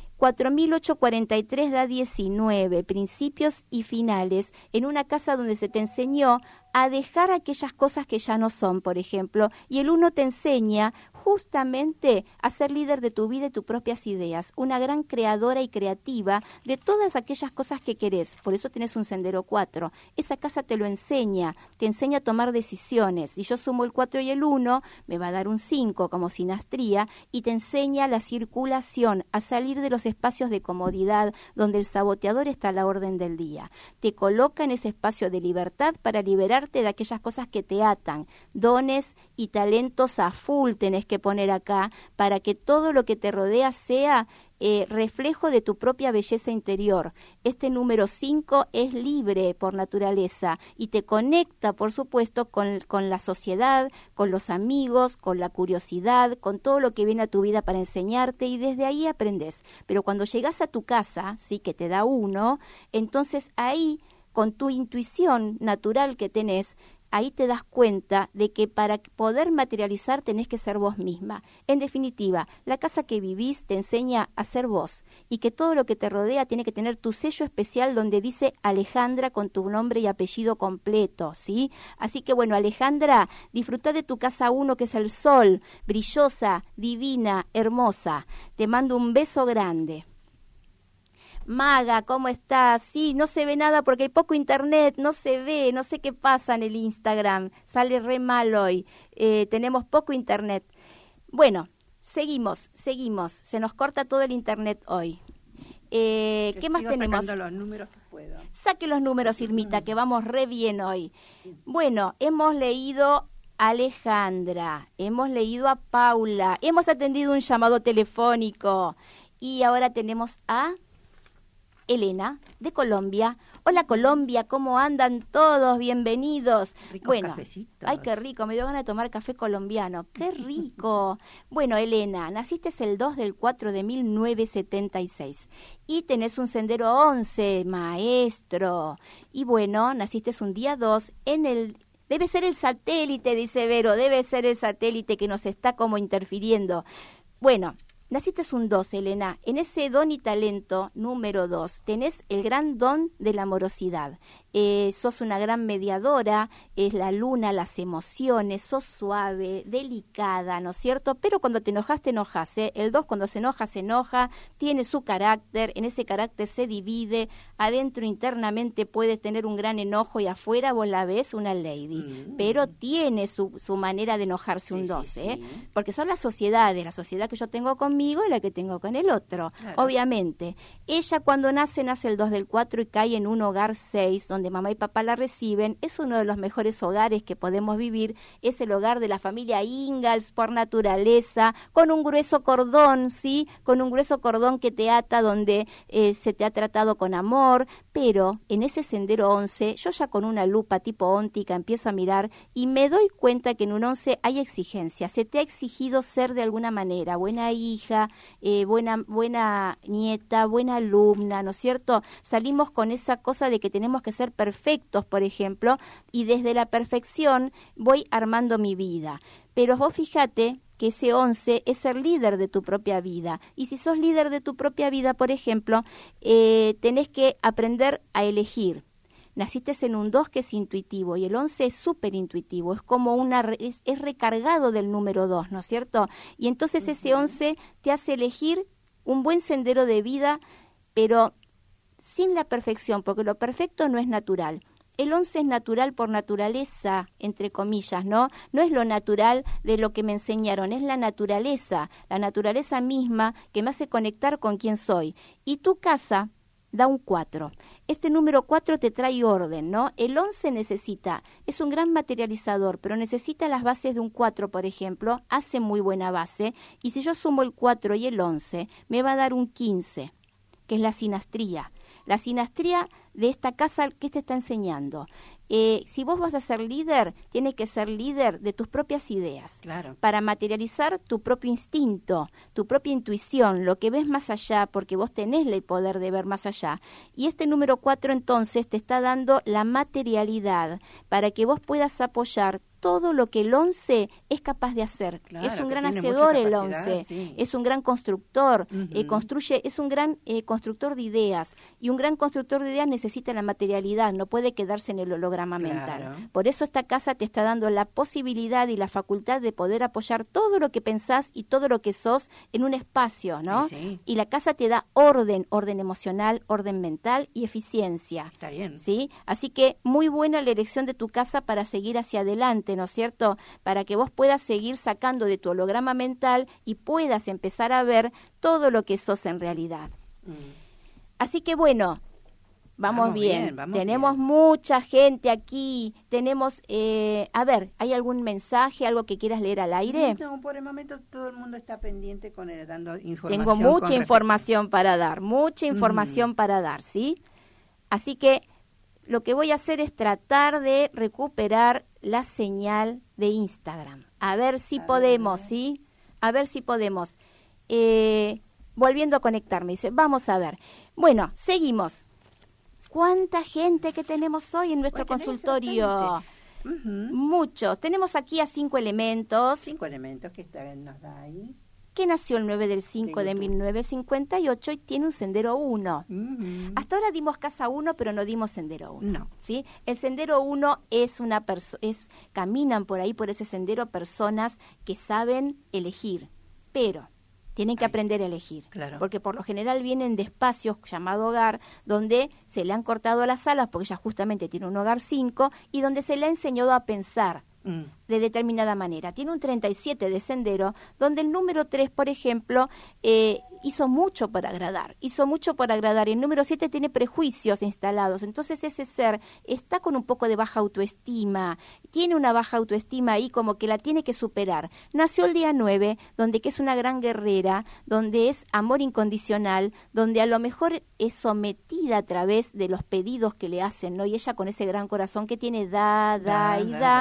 4.843 da 19, principios y finales, en una casa donde se te enseñó a dejar aquellas cosas que ya no son, por ejemplo, y el 1 te enseña justamente a ser líder de tu vida y tus propias ideas, una gran creadora y creativa de todas aquellas cosas que querés. Por eso tenés un sendero 4. Esa casa te lo enseña, te enseña a tomar decisiones. Si yo sumo el 4 y el 1, me va a dar un 5 como sinastría, y te enseña la circulación, a salir de los espacios de comodidad donde el saboteador está a la orden del día. Te coloca en ese espacio de libertad para liberarte de aquellas cosas que te atan. Dones y talentos a full tenés que poner acá para que todo lo que te rodea sea reflejo de tu propia belleza interior. Este número 5 es libre por naturaleza y te conecta, por supuesto, con la sociedad, con los amigos, con la curiosidad, con todo lo que viene a tu vida para enseñarte, y desde ahí aprendes. Pero cuando llegas a tu casa, sí, que te da 1, entonces ahí, con tu intuición natural que tenés, ahí te das cuenta de que para poder materializar tenés que ser vos misma. En definitiva, la casa que vivís te enseña a ser vos y que todo lo que te rodea tiene que tener tu sello especial donde dice Alejandra con tu nombre y apellido completo, ¿sí? Así que bueno, Alejandra, disfruta de tu casa 1 que es el sol, brillosa, divina, hermosa. Te mando un beso grande. Maga, ¿cómo estás? Sí, no se ve nada porque hay poco internet, no se ve, no sé qué pasa en el Instagram, sale re mal hoy, tenemos poco internet. Bueno, seguimos, se nos corta todo el internet hoy. ¿Qué más tenemos? Sacando los números que puedo. Saque los números, Irmita, que vamos re bien hoy. Bueno, hemos leído a Alejandra, hemos leído a Paula, hemos atendido un llamado telefónico y ahora tenemos a Elena, de Colombia. Hola Colombia, ¿cómo andan todos? Bienvenidos. Ricos bueno, cafecitos. Ay, qué rico, me dio ganas de tomar café colombiano. ¡Qué rico! Bueno, Elena, naciste el 2/4 de 1976 y tenés un sendero 11, maestro. Y bueno, naciste un día 2 en el... Debe ser el satélite, dice Vero, debe ser el satélite que nos está como interfiriendo. Bueno, naciste un 2, Elena. En ese don y talento número 2 tenés el gran don de la amorosidad. Sos una gran mediadora, es la luna, las emociones, sos suave, delicada, ¿no es cierto? Pero cuando te enojas, te enojas, ¿eh? El 2 cuando se enoja, tiene su carácter, en ese carácter se divide, adentro internamente puedes tener un gran enojo y afuera vos la ves una lady, pero tiene su manera de enojarse un 2, ¿eh? Sí. Porque son las sociedades, la sociedad que yo tengo conmigo y la que tengo con el otro, Claro. obviamente. Ella cuando nace el 2/4 y cae en un hogar 6, donde mamá y papá la reciben, es uno de los mejores hogares que podemos vivir, es el hogar de la familia Ingalls por naturaleza, con un grueso cordón, ¿sí? Con un grueso cordón que te ata donde se te ha tratado con amor, pero en ese sendero 11, yo ya con una lupa tipo óntica empiezo a mirar y me doy cuenta que en un 11 hay exigencia, se te ha exigido ser de alguna manera, buena hija, buena nieta, buena alumna, ¿no es cierto? Salimos con esa cosa de que tenemos que ser perfectos, por ejemplo, y desde la perfección voy armando mi vida. Pero vos fíjate que ese 11 es ser líder de tu propia vida. Y si sos líder de tu propia vida, por ejemplo, tenés que aprender a elegir. Naciste en un 2 que es intuitivo y el 11 es súper intuitivo, es como es recargado del número 2, ¿no es cierto? Y entonces ese 11 te hace elegir un buen sendero de vida, pero sin la perfección, porque lo perfecto no es natural. El 11 es natural por naturaleza, entre comillas, ¿no? No es lo natural de lo que me enseñaron, es la naturaleza misma que me hace conectar con quién soy. Y tu casa da un 4. Este número 4 te trae orden, ¿no? El 11 es un gran materializador, pero necesita las bases de un 4, por ejemplo, hace muy buena base, y si yo sumo el 4 y el 11, me va a dar un 15, que es la sinastría. La sinastría de esta casa, ¿qué te está enseñando? Si vos vas a ser líder, tienes que ser líder de tus propias ideas. Claro. Para materializar tu propio instinto, tu propia intuición, lo que ves más allá, porque vos tenés el poder de ver más allá. Y este número 4 entonces te está dando la materialidad para que vos puedas apoyar todo lo que el 11 es capaz de hacer. Claro, es un que gran tiene hacedor mucha el capacidad, 11, sí. es un gran constructor, Ujú. es un gran constructor de ideas, y un gran constructor de ideas necesita la materialidad, no puede quedarse en el holograma mental. Claro. Por eso esta casa te está dando la posibilidad y la facultad de poder apoyar todo lo que pensás y todo lo que sos en un espacio, ¿no? Sí. Y la casa te da orden emocional, orden mental y eficiencia. Está bien. ¿Sí? Así que muy buena la elección de tu casa para seguir hacia adelante, ¿no es cierto? Para que vos puedas seguir sacando de tu holograma mental y puedas empezar a ver todo lo que sos en realidad. Así que bueno, vamos bien. Tenemos mucha gente aquí. Tenemos, a ver, ¿hay algún mensaje, algo que quieras leer al aire? No, por el momento todo el mundo está pendiente dando información. Tengo mucha información para dar, para dar, ¿sí? Así que lo que voy a hacer es tratar de recuperar la señal de Instagram. A ver si podemos, ¿sí? A ver si podemos. Volviendo a conectarme, dice, vamos a ver. Bueno, seguimos. ¿Cuánta gente que tenemos hoy en nuestro consultorio? Muchos. Tenemos aquí a 5 elementos. 5 elementos que nos da ahí. Que nació el 9 del 5 de 1958 y tiene un sendero 1. Hasta ahora dimos casa 1, pero no dimos sendero 1. No. ¿Sí? El sendero 1 caminan por ahí, por ese sendero, personas que saben elegir, pero tienen que aprender a elegir. Claro. Porque por lo general vienen de espacios llamado hogar, donde se le han cortado las alas, porque ella justamente tiene un hogar 5, y donde se le ha enseñado a pensar de determinada manera. Tiene un 37 de sendero, donde el número 3, por ejemplo, hizo mucho por agradar. Y el número 7 tiene prejuicios instalados. Entonces ese ser está con un poco de baja autoestima, tiene una baja autoestima ahí, como que la tiene que superar. Nació el día 9, donde que es una gran guerrera, donde es amor incondicional, donde a lo mejor es sometida a través de los pedidos que le hacen, ¿no? Y ella con ese gran corazón que tiene, da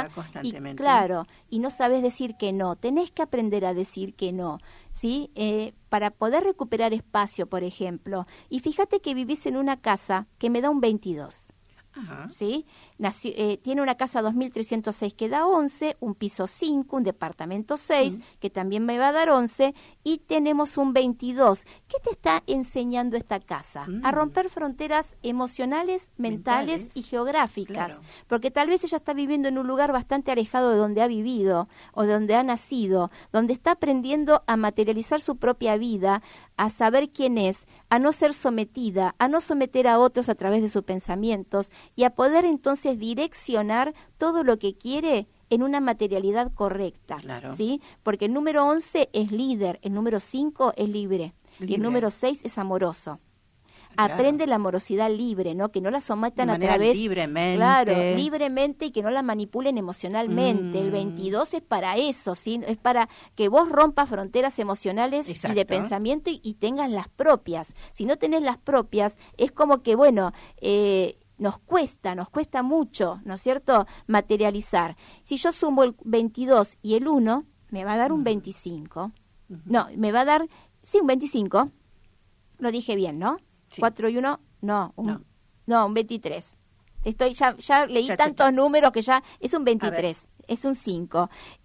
y claro, y no sabes decir que no. Tenés que aprender a decir que no, ¿sí? Para poder recuperar espacio, por ejemplo. Y fíjate que vivís en una casa que me da un 22. Ajá. ¿Sí? Tiene una casa 2306 que da 11, un piso 5, un departamento 6 que también me va a dar 11, y tenemos un 22. ¿Qué te está enseñando esta casa? A romper fronteras emocionales, mentales y geográficas, claro. Porque tal vez ella está viviendo en un lugar bastante alejado de donde ha vivido o de donde ha nacido, donde está aprendiendo a materializar su propia vida, a saber quién es, a no ser sometida, a no someter a otros a través de sus pensamientos, y a poder entonces direccionar todo lo que quiere en una materialidad correcta, claro. ¿Sí? Porque el número 11 es líder, el número 5 es libre. Y el número 6 es amoroso. Claro. Aprende la amorosidad libre, ¿no? Que no la sometan de a través libremente. Claro, libremente, y que no la manipulen emocionalmente. El 22 es para eso, ¿sí? Es para que vos rompas fronteras emocionales y de pensamiento y tengas las propias. Si no tenés las propias, es como que, bueno, nos cuesta mucho, ¿no es cierto?, materializar. Si yo sumo el 22 y el 1, me va a dar un 25. No, me va a dar, sí, un 25. Lo dije bien, ¿no? Sí. 4 y 1, no, un 23. Ya leí tantos números que ya es un 23, es un 5.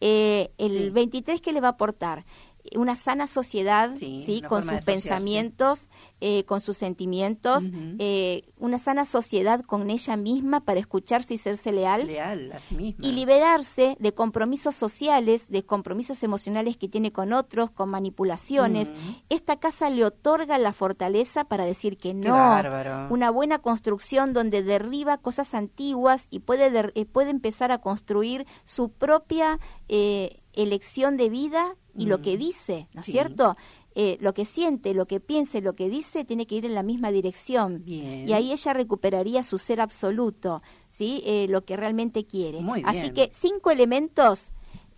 El 23, ¿qué le va a aportar? Una sana sociedad, ¿sí? Con sus pensamientos, con sus sentimientos, una sana sociedad con ella misma para escucharse y serse leal a sí misma. Y liberarse de compromisos sociales, de compromisos emocionales que tiene con otros, con manipulaciones. Esta casa le otorga la fortaleza para decir que no. Bárbaro. Una buena construcción donde derriba cosas antiguas y puede empezar a construir su propia elección de vida. Y lo que dice, ¿no es cierto? Lo que siente, lo que piensa y lo que dice tiene que ir en la misma dirección. Bien. Y ahí ella recuperaría su ser absoluto, ¿sí? Lo que realmente quiere. Muy bien. Así que 5 elementos,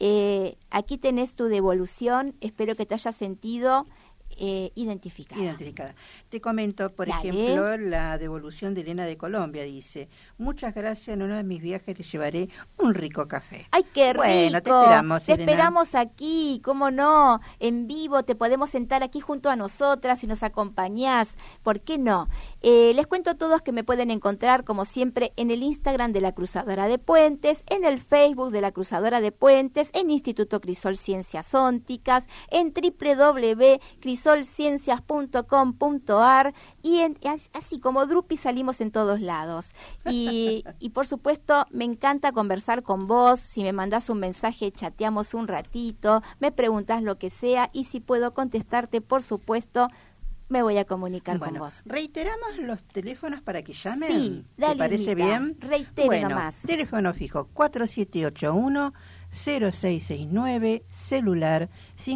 aquí tenés tu devolución, espero que te hayas sentido identificada. Te comento, por ejemplo, la devolución de Elena de Colombia. Dice: muchas gracias, en uno de mis viajes te llevaré un rico café. ¡Ay, qué rico! Bueno, te esperamos, te Elena. esperamos aquí, cómo no, en vivo, te podemos sentar aquí junto a nosotras y nos acompañás, ¿por qué no? Les cuento a todos que me pueden encontrar, como siempre, en el Instagram de la Cruzadora de Puentes, en el Facebook de la Cruzadora de Puentes, en Instituto Crisol Ciencias Ónticas, en www.crisolciencias.com.ar, y así como Drupi salimos en todos lados. Y por supuesto, me encanta conversar con vos. Si me mandás un mensaje, chateamos un ratito, me preguntás lo que sea, y si puedo contestarte, por supuesto, me voy a comunicar con vos. ¿Reiteramos los teléfonos para que llamen? Sí, dale. ¿Te parece bien? Reitere nomás. Teléfono fijo 4781-0669, celular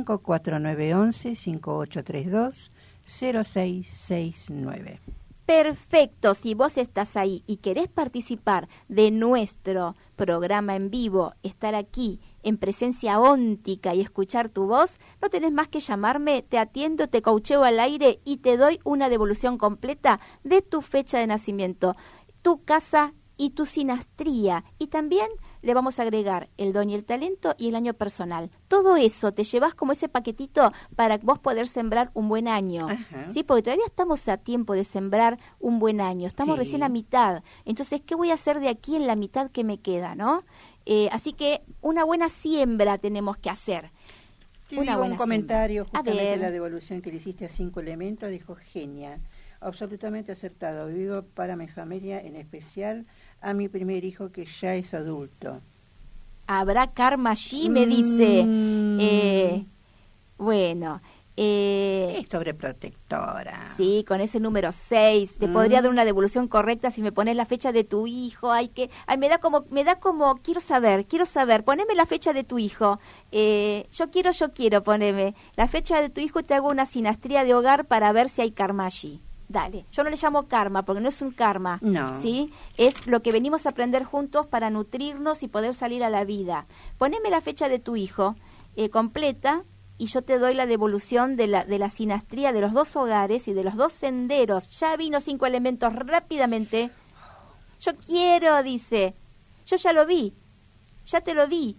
54911-5832-0669. Perfecto, si vos estás ahí y querés participar de nuestro programa en vivo, estar aquí en presencia óntica y escuchar tu voz, no tenés más que llamarme, te atiendo, te coacheo al aire y te doy una devolución completa de tu fecha de nacimiento, tu casa y tu sinastría, y también le vamos a agregar el don y el talento y el año personal. Todo eso te llevas como ese paquetito para vos poder sembrar un buen año. Ajá. ¿Sí? Porque todavía estamos a tiempo de sembrar un buen año. Estamos Sí. recién a mitad. Entonces, ¿qué voy a hacer de aquí en la mitad que me queda, no? Así que una buena siembra tenemos que hacer. Te Una digo buena un comentario siembra. A justamente ver. de la devolución que le hiciste a 5 elementos, dijo genia, absolutamente acertado, vivo para mi familia, en especial a mi primer hijo que ya es adulto. Habrá karma allí, me dice. Bueno. Es sobreprotectora. Sí, con ese número 6. Te podría dar una devolución correcta si me pones la fecha de tu hijo. Me da como, quiero saber, poneme la fecha de tu hijo. Yo quiero, poneme la fecha de tu hijo y te hago una sinastría de hogar para ver si hay karma allí. Dale, yo no le llamo karma porque no es un karma, No. ¿sí? Es lo que venimos a aprender juntos para nutrirnos y poder salir a la vida. Poneme la fecha de tu hijo completa y yo te doy la devolución de la sinastría de los 2 hogares y de los 2 senderos. Ya vino 5 elementos rápidamente. Yo quiero, dice. Yo ya lo vi, ya te lo vi.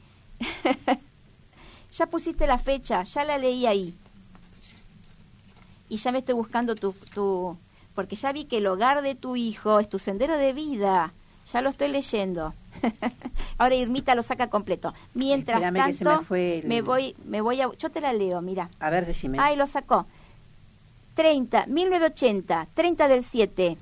Ya pusiste la fecha, ya la leí ahí. Y ya me estoy buscando porque ya vi que el hogar de tu hijo es tu sendero de vida. Ya lo estoy leyendo. Ahora Irmita lo saca completo. Mientras Espérame tanto, que se me fue el- me voy a... Yo te la leo, mira. A ver, decime. Ahí lo sacó. 1980, 30 del 7.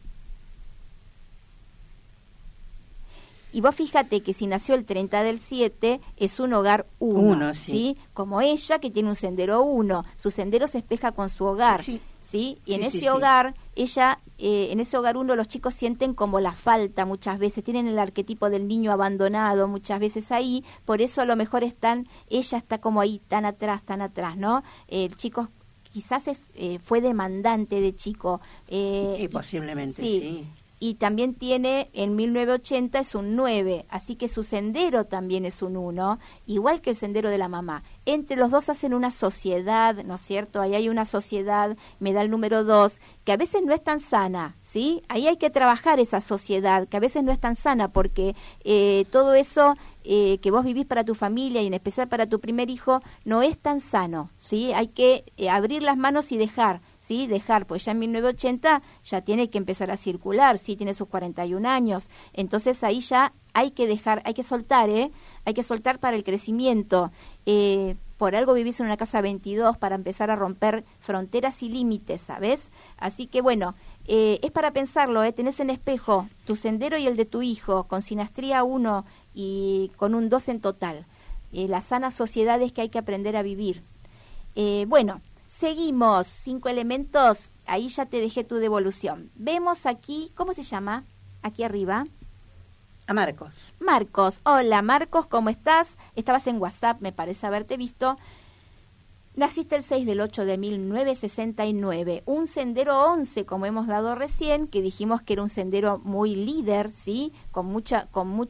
Y vos fíjate que si nació el 30 del 7, es un hogar 1, Uno, ¿sí? sí. Como ella, que tiene un sendero 1. Su sendero se espeja con su hogar, Sí. ¿sí? Y en Sí, ese sí, sí. hogar, en ese hogar 1, los chicos sienten como la falta muchas veces. Tienen el arquetipo del niño abandonado muchas veces ahí. Por eso a lo mejor ella está como ahí tan atrás, ¿no? El chico quizás fue demandante de chico. Y posiblemente, sí. Y también tiene, en 1980 es un 9, así que su sendero también es un 1, igual que el sendero de la mamá. Entre los dos hacen una sociedad, ¿no es cierto? Ahí hay una sociedad, me da el número 2, que a veces no es tan sana, ¿sí? Ahí hay que trabajar esa sociedad, que a veces no es tan sana, porque todo eso que vos vivís para tu familia y en especial para tu primer hijo, no es tan sano, ¿sí? Hay que abrir las manos y dejar, ¿sí? Dejar, pues ya en 1980 ya tiene que empezar a circular, ¿sí? Tiene sus 41 años, entonces ahí ya hay que dejar, hay que soltar, hay que soltar para el crecimiento. Por algo vivís en una casa 22 para empezar a romper fronteras y límites, ¿sabes? Así que bueno, es para pensarlo, tenés en espejo tu sendero y el de tu hijo, con sinastría 1 y con un 2 en total. Las sanas sociedades que hay que aprender a vivir. Bueno, seguimos, 5 elementos, ahí ya te dejé tu devolución. Vemos aquí, ¿cómo se llama? Aquí arriba. A Marcos. Marcos, hola Marcos, ¿cómo estás? Estabas en WhatsApp, me parece haberte visto. Naciste el 6 del 8 de 1969, un sendero 11, como hemos dado recién, que dijimos que era un sendero muy líder, ¿sí? Con mucha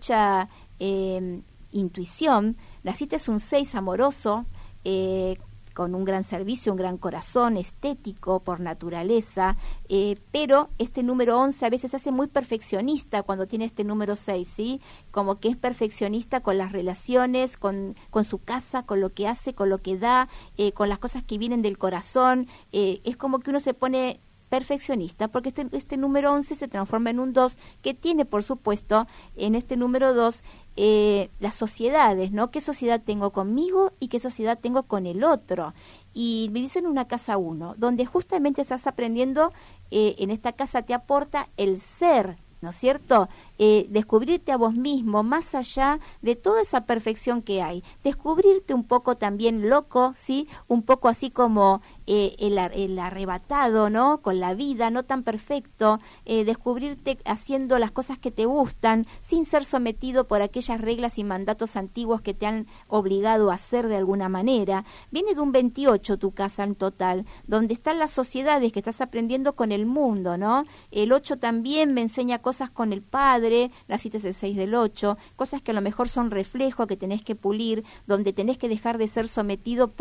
intuición. Naciste es un 6 amoroso, con un gran servicio, un gran corazón, estético por naturaleza, pero este número 11 a veces se hace muy perfeccionista cuando tiene este número 6, ¿sí? Como que es perfeccionista con las relaciones, con su casa, con lo que hace, con lo que da, con las cosas que vienen del corazón. Es como que uno se pone perfeccionista, porque este número 11 se transforma en un 2, que tiene, por supuesto, en este número 2, las sociedades, ¿no? ¿Qué sociedad tengo conmigo y qué sociedad tengo con el otro? Y vivís en una casa 1, donde justamente estás aprendiendo, en esta casa te aporta el ser, ¿no es cierto? Descubrirte a vos mismo, más allá de toda esa perfección que hay. Descubrirte un poco también loco, ¿sí? Un poco así como el arrebatado, ¿no? Con la vida, no tan perfecto. Descubrirte haciendo las cosas que te gustan, sin ser sometido por aquellas reglas y mandatos antiguos que te han obligado a hacer de alguna manera. Viene de un 28 tu casa en total, donde están las sociedades que estás aprendiendo con el mundo, ¿no? El 8 también me enseña cosas con el padre, naciste el 6 del 8, cosas que a lo mejor son reflejo, que tenés que pulir, donde tenés que dejar de ser sometido por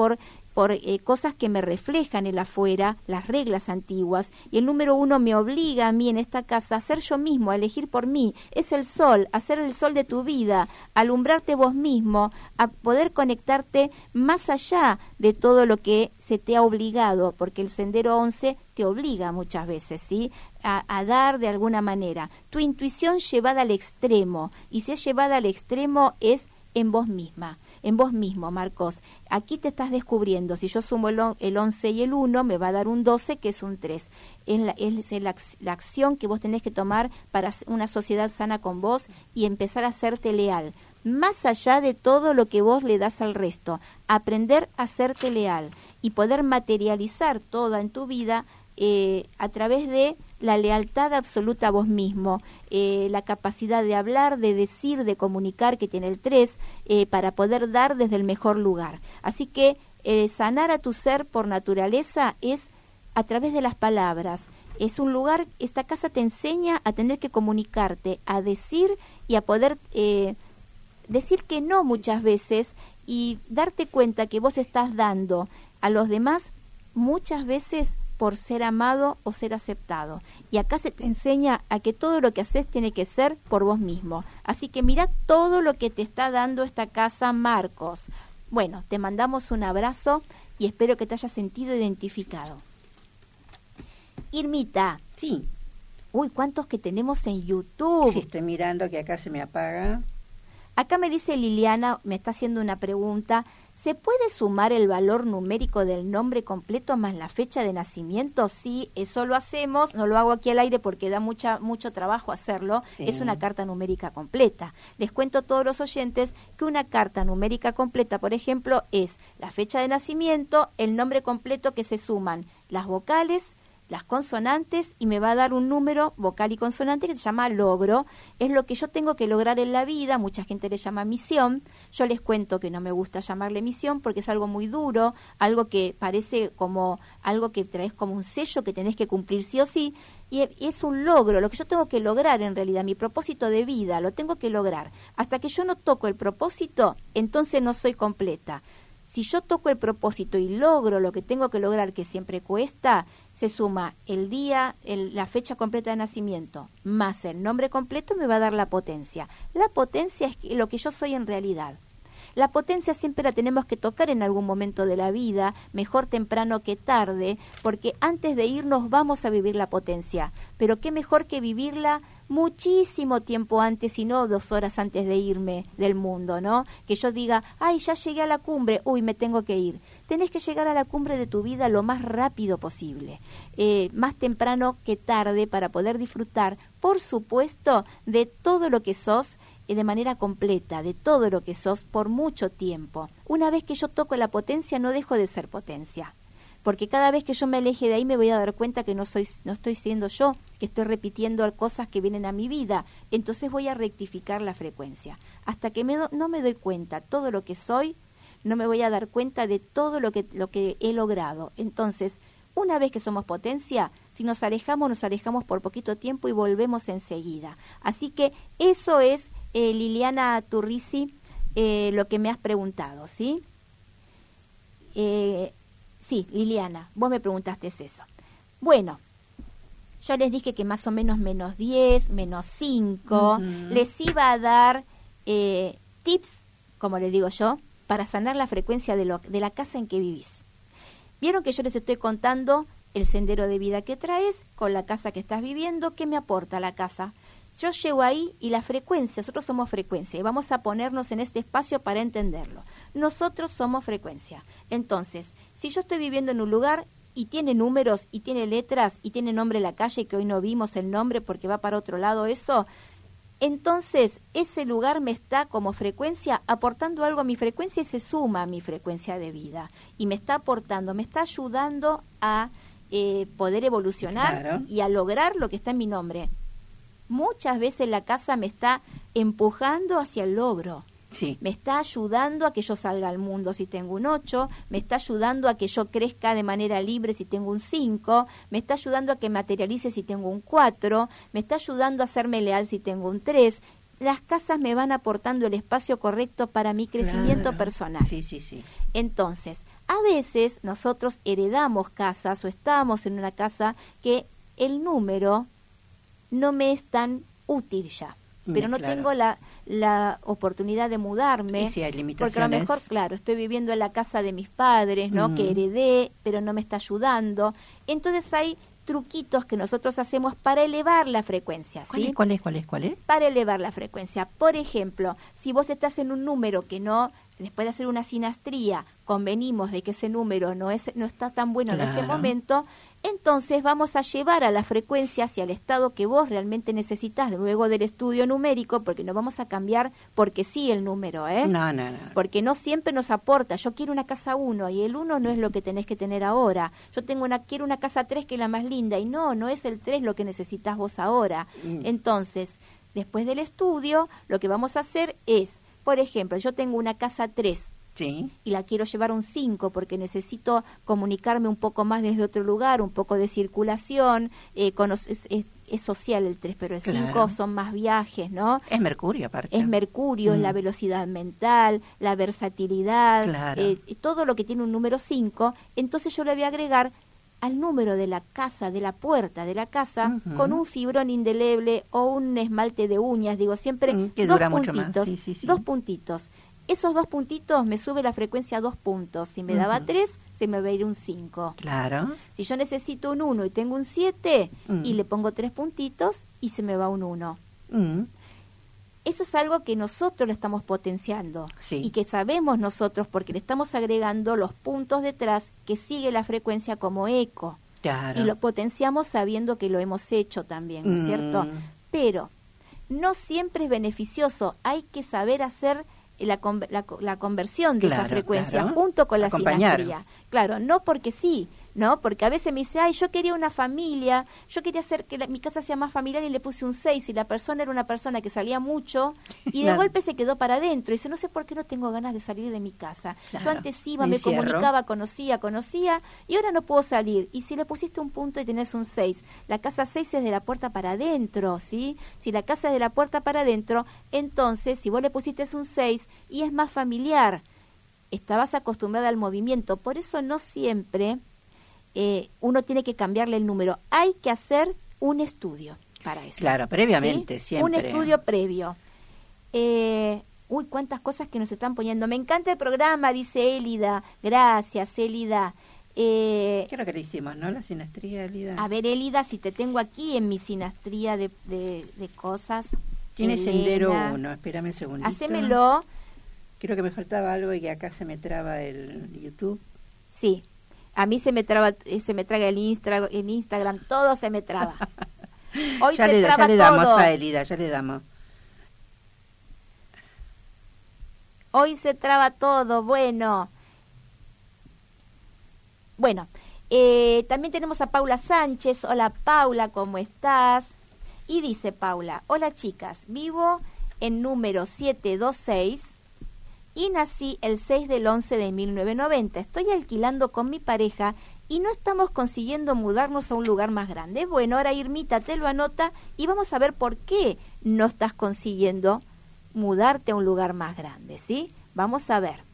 por cosas que me reflejan el afuera, las reglas antiguas, y el número 1 me obliga a mí en esta casa a ser yo mismo, a elegir por mí. Es el sol, a ser el sol de tu vida, a alumbrarte vos mismo, a poder conectarte más allá de todo lo que se te ha obligado, porque el sendero 11 te obliga muchas veces, ¿sí?, a dar de alguna manera. Tu intuición llevada al extremo, y si es llevada al extremo es en vos misma. En vos mismo, Marcos. Aquí te estás descubriendo. Si yo sumo el 11 y el 1, me va a dar un 12, que es un 3. Es la acción que vos tenés que tomar para una sociedad sana con vos y empezar a serte leal. Más allá de todo lo que vos le das al resto. Aprender a serte leal y poder materializar toda en tu vida a través de la lealtad absoluta a vos mismo, la capacidad de hablar, de decir, de comunicar que tiene el 3, para poder dar desde el mejor lugar. Así que sanar a tu ser por naturaleza es a través de las palabras. Es un lugar, esta casa te enseña a tener que comunicarte, a decir y a poder decir que no muchas veces y darte cuenta que vos estás dando a los demás muchas veces por ser amado o ser aceptado. Y acá se te enseña a que todo lo que haces tiene que ser por vos mismo. Así que mira todo lo que te está dando esta casa, Marcos. Bueno, te mandamos un abrazo y espero que te hayas sentido identificado. Irmita. Sí. Uy, ¿cuántos que tenemos en YouTube? Sí, estoy mirando que acá se me apaga. Acá me dice Liliana, me está haciendo una pregunta. ¿Se puede sumar el valor numérico del nombre completo más la fecha de nacimiento? Sí, eso lo hacemos. No lo hago aquí al aire porque da mucho trabajo hacerlo. Sí. Es una carta numérica completa. Les cuento a todos los oyentes que una carta numérica completa, por ejemplo, es la fecha de nacimiento, el nombre completo que se suman las vocales, las consonantes, y me va a dar un número vocal y consonante que se llama logro. Es lo que yo tengo que lograr en la vida. Mucha gente le llama misión. Yo les cuento que no me gusta llamarle misión porque es algo muy duro, algo que parece como algo que traes como un sello que tenés que cumplir sí o sí, y es un logro, lo que yo tengo que lograr en realidad, mi propósito de vida, lo tengo que lograr. Hasta que yo no toco el propósito, entonces no soy completa. Si yo toco el propósito y logro lo que tengo que lograr, que siempre cuesta, se suma el día, la fecha completa de nacimiento, más el nombre completo, me va a dar la potencia. La potencia es lo que yo soy en realidad. La potencia siempre la tenemos que tocar en algún momento de la vida, mejor temprano que tarde, porque antes de irnos vamos a vivir la potencia. Pero qué mejor que vivirla muchísimo tiempo antes y no 2 horas antes de irme del mundo, ¿no? Que yo diga, ay, ya llegué a la cumbre, uy, me tengo que ir. Tenés que llegar a la cumbre de tu vida lo más rápido posible, más temprano que tarde, para poder disfrutar, por supuesto, de todo lo que sos, de manera completa, de todo lo que sos por mucho tiempo. Una vez que yo toco la potencia, no dejo de ser potencia. Porque cada vez que yo me aleje de ahí me voy a dar cuenta que no estoy siendo yo, que estoy repitiendo cosas que vienen a mi vida. Entonces voy a rectificar la frecuencia. Hasta que no me doy cuenta todo lo que soy, no me voy a dar cuenta de todo lo que he logrado. Entonces, una vez que somos potencia, si nos alejamos por poquito tiempo y volvemos enseguida. Así que eso es, Liliana Turrisi, lo que me has preguntado, ¿sí? Sí, Liliana, vos me preguntaste eso. Bueno, yo les dije que más o menos menos 10, menos 5, les iba a dar tips, como les digo yo, para sanar la frecuencia de la casa en que vivís. Vieron que yo les estoy contando el sendero de vida que traes con la casa que estás viviendo, ¿qué me aporta la casa? Yo llego ahí y la frecuencia, nosotros somos frecuencia y vamos a ponernos en este espacio para entenderlo. Nosotros somos frecuencia. Entonces, si yo estoy viviendo en un lugar y tiene números y tiene letras y tiene nombre la calle, que hoy no vimos el nombre porque va para otro lado eso, entonces ese lugar me está como frecuencia aportando algo a mi frecuencia y se suma a mi frecuencia de vida. Y me está aportando, me está ayudando a poder evolucionar, claro, y a lograr lo que está en mi nombre. Muchas veces la casa me está empujando hacia el logro. Sí. Me está ayudando a que yo salga al mundo si tengo un 8, me está ayudando a que yo crezca de manera libre si tengo un 5, me está ayudando a que materialice si tengo un 4, me está ayudando a hacerme leal si tengo un 3. las casas me van aportando el espacio correcto para mi crecimiento personal. Sí, sí, sí. Entonces, a veces nosotros heredamos casas o estamos en una casa que el número no me es tan útil ya, pero no tengo la oportunidad de mudarme, y si hay limitaciones, porque a lo mejor, claro, estoy viviendo en la casa de mis padres, ¿no? Que heredé, pero no me está ayudando. Entonces hay truquitos que nosotros hacemos para elevar la frecuencia, ¿sí? ¿Cuál es? Para elevar la frecuencia. Por ejemplo, si vos estás en un número que no, después de hacer una sinastría, convenimos de que ese número no está tan bueno en este momento, entonces vamos a llevar a la frecuencia hacia el estado que vos realmente necesitas luego del estudio numérico, porque no vamos a cambiar porque sí el número, ¿eh? No. Porque no siempre nos aporta. Yo quiero una casa 1 y el 1 no es lo que tenés que tener ahora. Yo quiero una casa 3 que es la más linda y no es el 3 lo que necesitas vos ahora. Entonces, después del estudio, lo que vamos a hacer es, por ejemplo, yo tengo una casa 3, sí, y la quiero llevar a un 5 porque necesito comunicarme un poco más desde otro lugar, un poco de circulación, es social el 3, pero el 5 son más viajes, ¿no? Es Mercurio aparte. Es Mercurio, es la velocidad mental, la versatilidad, todo lo que tiene un número 5, entonces yo le voy a agregar al número de la casa, de la puerta de la casa, con un fibrón indeleble o un esmalte de uñas, digo siempre, que dos dura puntitos, mucho más. Sí. 2 puntitos. Esos 2 puntitos me sube la frecuencia a 2 puntos. Si me daba 3, se me va a ir un 5. Claro. Si yo necesito un 1 y tengo un 7, y le pongo 3 puntitos y se me va un 1. Eso es algo que nosotros le estamos potenciando y que sabemos nosotros porque le estamos agregando los puntos detrás que sigue la frecuencia como eco. Claro. Y lo potenciamos sabiendo que lo hemos hecho también, ¿no es cierto? Pero no siempre es beneficioso. Hay que saber hacer la conversión de esa frecuencia junto con la sinastría. Claro, no porque sí, ¿no? Porque a veces me dice, yo quería una familia, yo quería hacer que mi casa sea más familiar y le puse un 6 y la persona era una persona que salía mucho y de golpe se quedó para adentro y dice, no sé por qué no tengo ganas de salir de mi casa. Yo antes iba, me comunicaba, conocía y ahora no puedo salir. Y si le pusiste un punto y tenés un 6, la casa 6 es de la puerta para adentro, ¿sí? Si la casa es de la puerta para adentro, entonces si vos le pusiste un 6 y es más familiar, estabas acostumbrada al movimiento, por eso no siempre uno tiene que cambiarle el número. Hay que hacer un estudio para eso. Claro, previamente, ¿sí? siempre. Un estudio previo. Cuántas cosas que nos están poniendo. Me encanta el programa, dice Élida. Gracias, Élida. Creo que le hicimos, ¿no? La sinastría, Élida. A ver, Élida, si te tengo aquí en mi sinastría de cosas. Tiene Elena, sendero 1, espérame un segundito. Hacémelo. Creo que me faltaba algo y que acá se me traba el YouTube. Sí. A mí se me traga el Instagram, todo se me traba. Hoy ya se traba ya le todo. damos a Élida, ya le damos. Hoy se traba todo, bueno, también tenemos a Paula Sánchez. Hola Paula, ¿cómo estás? Y dice Paula, hola chicas, vivo en número 726 y nací el 6 del 11 de 1990. Estoy alquilando con mi pareja y no estamos consiguiendo mudarnos a un lugar más grande. Bueno, ahora Irmita te lo anota y vamos a ver por qué no estás consiguiendo mudarte a un lugar más grande, ¿sí? Vamos a ver.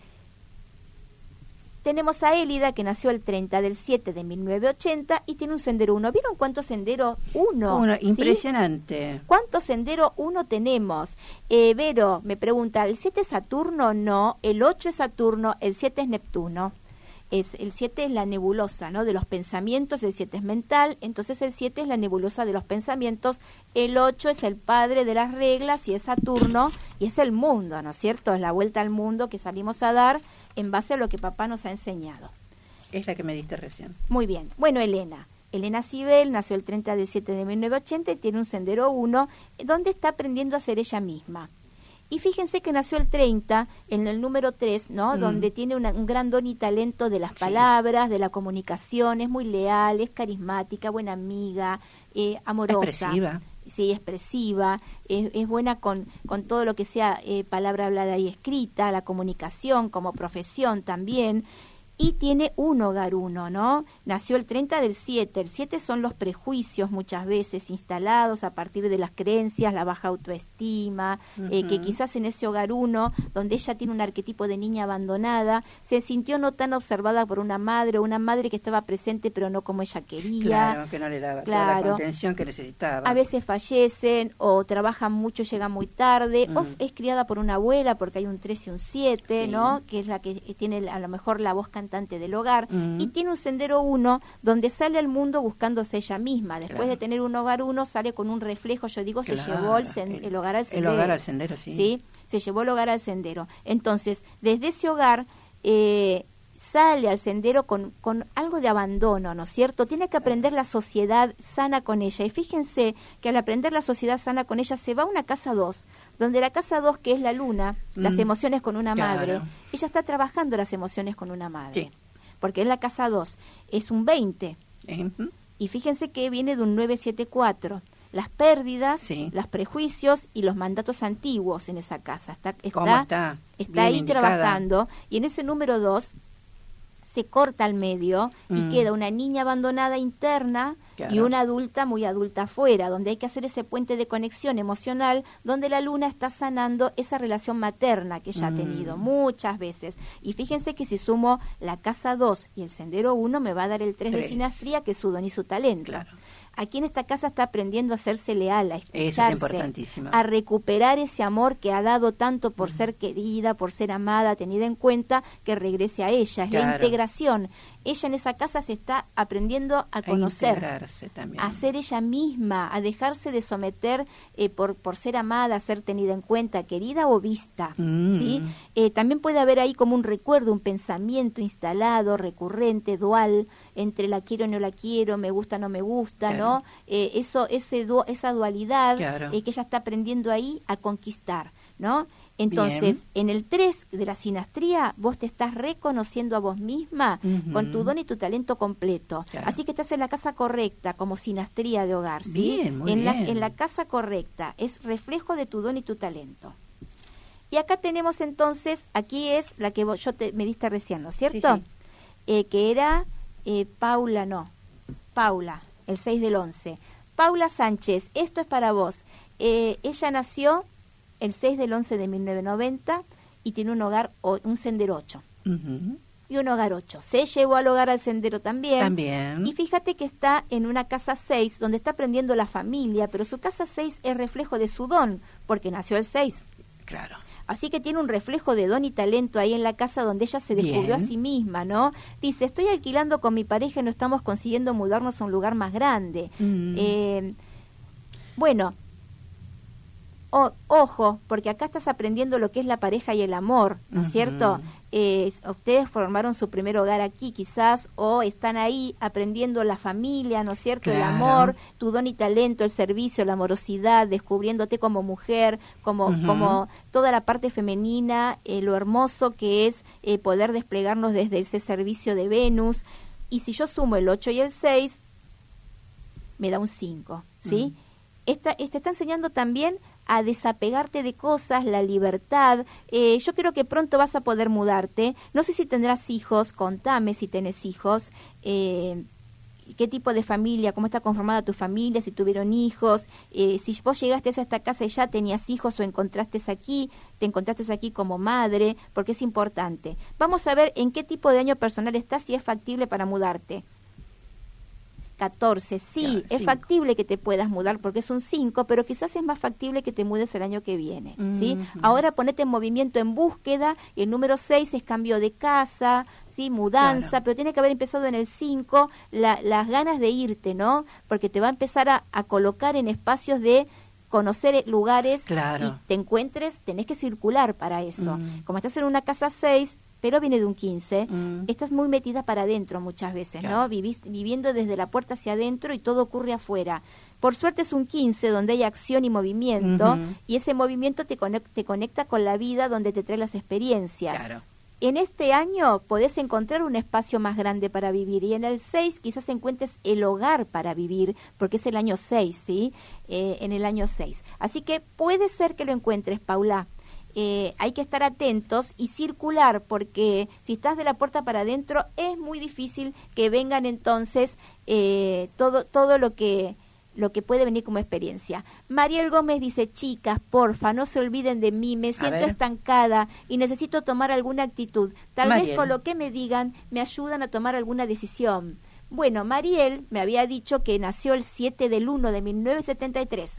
Tenemos a Élida, que nació el 30 del 7 de 1980 y tiene un sendero 1. ¿Vieron cuántos sendero 1? Impresionante. ¿Sí? ¿Cuántos sendero 1 tenemos? Vero me pregunta, ¿el 7 es Saturno? No, el 8 es Saturno, el 7 es Neptuno. El 7 es la nebulosa, ¿no? De los pensamientos, el 7 es mental, entonces el 7 es la nebulosa de los pensamientos, el 8 es el padre de las reglas y es Saturno y es el mundo, ¿no es cierto? Es la vuelta al mundo que salimos a dar en base a lo que papá nos ha enseñado. Es la que me diste recién. Muy bien. Bueno, Elena Cibel nació el 30 del 7 de 1980 y tiene un sendero 1 donde está aprendiendo a ser ella misma. Y fíjense que nació el 30, en el número 3, ¿no? Donde tiene un gran don y talento de las palabras, de la comunicación, es muy leal, es carismática, buena amiga, amorosa. Expresiva. Sí, expresiva, es buena con todo lo que sea palabra hablada y escrita, la comunicación como profesión también. y tiene un hogar 1, ¿no? Nació el 30 del 7. El 7 son los prejuicios muchas veces instalados a partir de las creencias, la baja autoestima, que quizás en ese hogar 1, donde ella tiene un arquetipo de niña abandonada, se sintió no tan observada por una madre, o una madre que estaba presente pero no como ella quería. Claro, que no le daba toda la contención que necesitaba. A veces fallecen, o trabajan mucho, llegan muy tarde, o es criada por una abuela, porque hay un 3 y un 7, Sí. ¿no? Que es la que tiene a lo mejor la voz cantante del hogar, y tiene un sendero 1 donde sale al mundo buscándose ella misma. Después Claro. de tener un hogar 1 sale con un reflejo, yo digo, se Claro, llevó el hogar al sendero. El hogar al sendero, sí. ¿Sí? Se llevó el hogar al sendero. Entonces, desde ese hogar sale al sendero con algo de abandono, ¿no es cierto? Tiene que aprender la sociedad sana con ella. Y fíjense que al aprender la sociedad sana con ella, se va a una casa 2, donde la casa 2, que es la luna, las emociones con una Claro. madre, ella está trabajando las emociones con una madre. Sí. Porque en la casa 2 es un 20. Ujú. Y fíjense que viene de un 974. Las pérdidas, Sí. los prejuicios y los mandatos antiguos en esa casa. ¿Cómo está? Bien ahí indicada. trabajando. Y en ese número 2 se corta al medio y queda una niña abandonada interna Claro. y una adulta muy adulta afuera, donde hay que hacer ese puente de conexión emocional, donde la luna está sanando esa relación materna que ella ha tenido muchas veces. Y fíjense que si sumo la casa 2 y el sendero 1, me va a dar el 3 de 3. sinastría, que es su don y su talento. Claro. Aquí en esta casa está aprendiendo a hacerse leal, a Eso es escucharse, importantísimo. a recuperar ese amor que ha dado tanto por ser querida, por ser amada, tenida en cuenta, que regrese a ella. Es la Claro. integración. Ella en esa casa se está aprendiendo a conocer, integrarse también. a ser ella misma, a dejarse de someter por ser amada, a ser tenida en cuenta, querida o vista. ¿Sí? También puede haber ahí como un recuerdo, un pensamiento instalado, recurrente, dual, entre la quiero y no la quiero, me gusta, no me gusta, Claro. ¿no? Esa dualidad Claro. que ella está aprendiendo ahí a conquistar, ¿no? Entonces, en el 3 de la sinastría, vos te estás reconociendo a vos misma con tu don y tu talento completo. Claro. Así que estás en la casa correcta, como sinastría de hogar, ¿sí? Bien, muy en bien. la casa correcta, es reflejo de tu don y tu talento. Y acá tenemos entonces, aquí es la que me diste recién, ¿no es cierto? Sí. Que era Paula, el 6 del 11. Paula Sánchez, esto es para vos. Ella nació el 6 del 11 de 1990 y tiene un hogar, un sendero 8. Ujú. Y un hogar 8. Se llevó al hogar al sendero también. También. Y fíjate que está en una casa 6, donde está aprendiendo la familia, pero su casa 6 es reflejo de su don, porque nació el 6. Claro. Así que tiene un reflejo de don y talento ahí en la casa donde ella se descubrió Bien. a sí misma, ¿no? Dice, estoy alquilando con mi pareja y no estamos consiguiendo mudarnos a un lugar más grande. Bueno, ojo, porque acá estás aprendiendo lo que es la pareja y el amor, ¿no es cierto? Ustedes formaron su primer hogar aquí quizás, o están ahí aprendiendo la familia, ¿no es cierto? El Claro. amor, tu don y talento, el servicio, la amorosidad, descubriéndote como mujer, como toda la parte femenina, lo hermoso que es poder desplegarnos desde ese servicio de Venus. Y si yo sumo el 8 y el 6, me da un 5, ¿sí? Te está enseñando también a desapegarte de cosas, la libertad. Yo creo que pronto vas a poder mudarte. No sé si tendrás hijos, contame si tenés hijos, qué tipo de familia, cómo está conformada tu familia, si tuvieron hijos, si vos llegaste a esta casa y ya tenías hijos o te encontraste aquí como madre, porque es importante. Vamos a ver en qué tipo de año personal estás, si es factible para mudarte. 14, sí, Claro, es 5. factible que te puedas mudar porque es un 5, pero quizás es más factible que te mudes el año que viene, ¿sí? Ahora ponete en movimiento en búsqueda, y el número 6 es cambio de casa, ¿sí? Mudanza, Claro. pero tiene que haber empezado en el 5 las ganas de irte, ¿no? Porque te va a empezar a colocar en espacios de conocer lugares. Claro. Y te encuentres, tenés que circular para eso. Como estás en una casa 6, pero viene de un 15, estás muy metida para adentro muchas veces, Claro. ¿no? Viviendo desde la puerta hacia adentro y todo ocurre afuera. Por suerte es un 15 donde hay acción y movimiento, y ese movimiento te conecta con la vida, donde te trae las experiencias. Claro. En este año podés encontrar un espacio más grande para vivir, y en el 6 quizás encuentres el hogar para vivir, porque es el año 6, ¿sí? En el año 6. Así que puede ser que lo encuentres, Paula. hay que estar atentos y circular, porque si estás de la puerta para adentro es muy difícil que vengan entonces todo lo que puede venir como experiencia. Mariel Gómez dice, chicas, porfa, no se olviden de mí, me siento estancada y necesito tomar alguna actitud. Tal vez con lo que me digan me ayudan a tomar alguna decisión. Bueno, Mariel me había dicho que nació el 7/1 de 1973.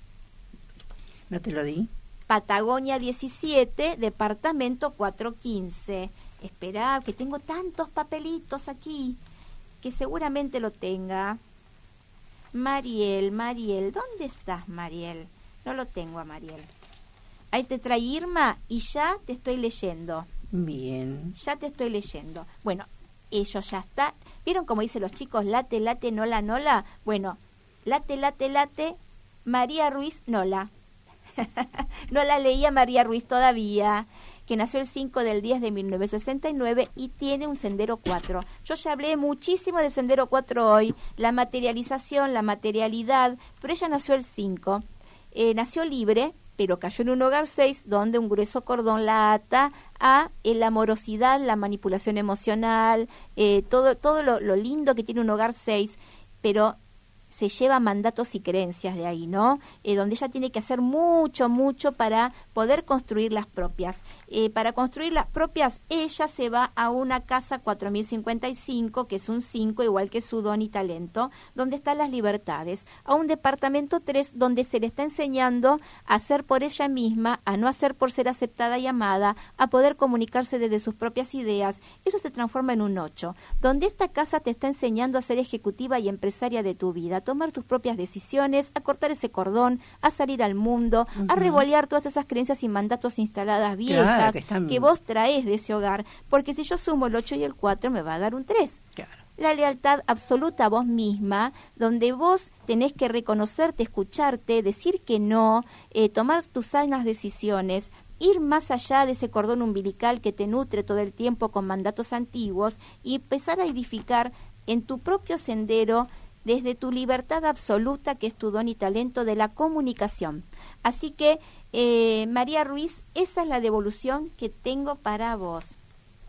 ¿No te lo di? Patagonia 17, departamento 415. Esperá, que tengo tantos papelitos aquí, que seguramente lo tenga. Mariel, ¿dónde estás, Mariel? No lo tengo a Mariel. Ahí te trae Irma y ya te estoy leyendo. Bien. Ya te estoy leyendo. Bueno, ellos ya está. ¿Vieron cómo dicen los chicos? Late, late, nola, nola. Bueno, late, late, late, María Ruiz, nola. No la leía María Ruiz todavía, que nació el 5/10 de 1969 y tiene un sendero 4. Yo ya hablé muchísimo del sendero 4 hoy, la materialización, la materialidad, pero ella nació el 5. Nació libre, pero cayó en un hogar 6, donde un grueso cordón la ata a la amorosidad, la manipulación emocional, todo lo lindo que tiene un hogar 6, pero se lleva mandatos y creencias de ahí, ¿no? Donde ella tiene que hacer mucho para poder construir las propias. Para construir las propias, ella se va a una casa 4055, que es un 5, igual que su don y talento, donde están las libertades. A un departamento 3, donde se le está enseñando a hacer por ella misma, a no hacer por ser aceptada y amada, a poder comunicarse desde sus propias ideas. Eso se transforma en un 8, donde esta casa te está enseñando a ser ejecutiva y empresaria de tu vida, a tomar tus propias decisiones, a cortar ese cordón, a salir al mundo, a revolear todas esas creencias y mandatos instaladas viejas, claro, que vos traes de ese hogar, porque si yo sumo el 8 y el 4 me va a dar un 3. Claro. La lealtad absoluta a vos misma, donde vos tenés que reconocerte, escucharte, decir que no, tomar tus sanas decisiones, ir más allá de ese cordón umbilical que te nutre todo el tiempo con mandatos antiguos y empezar a edificar en tu propio sendero desde tu libertad absoluta, que es tu don y talento de la comunicación. Así que, María Ruiz, esa es la devolución que tengo para vos.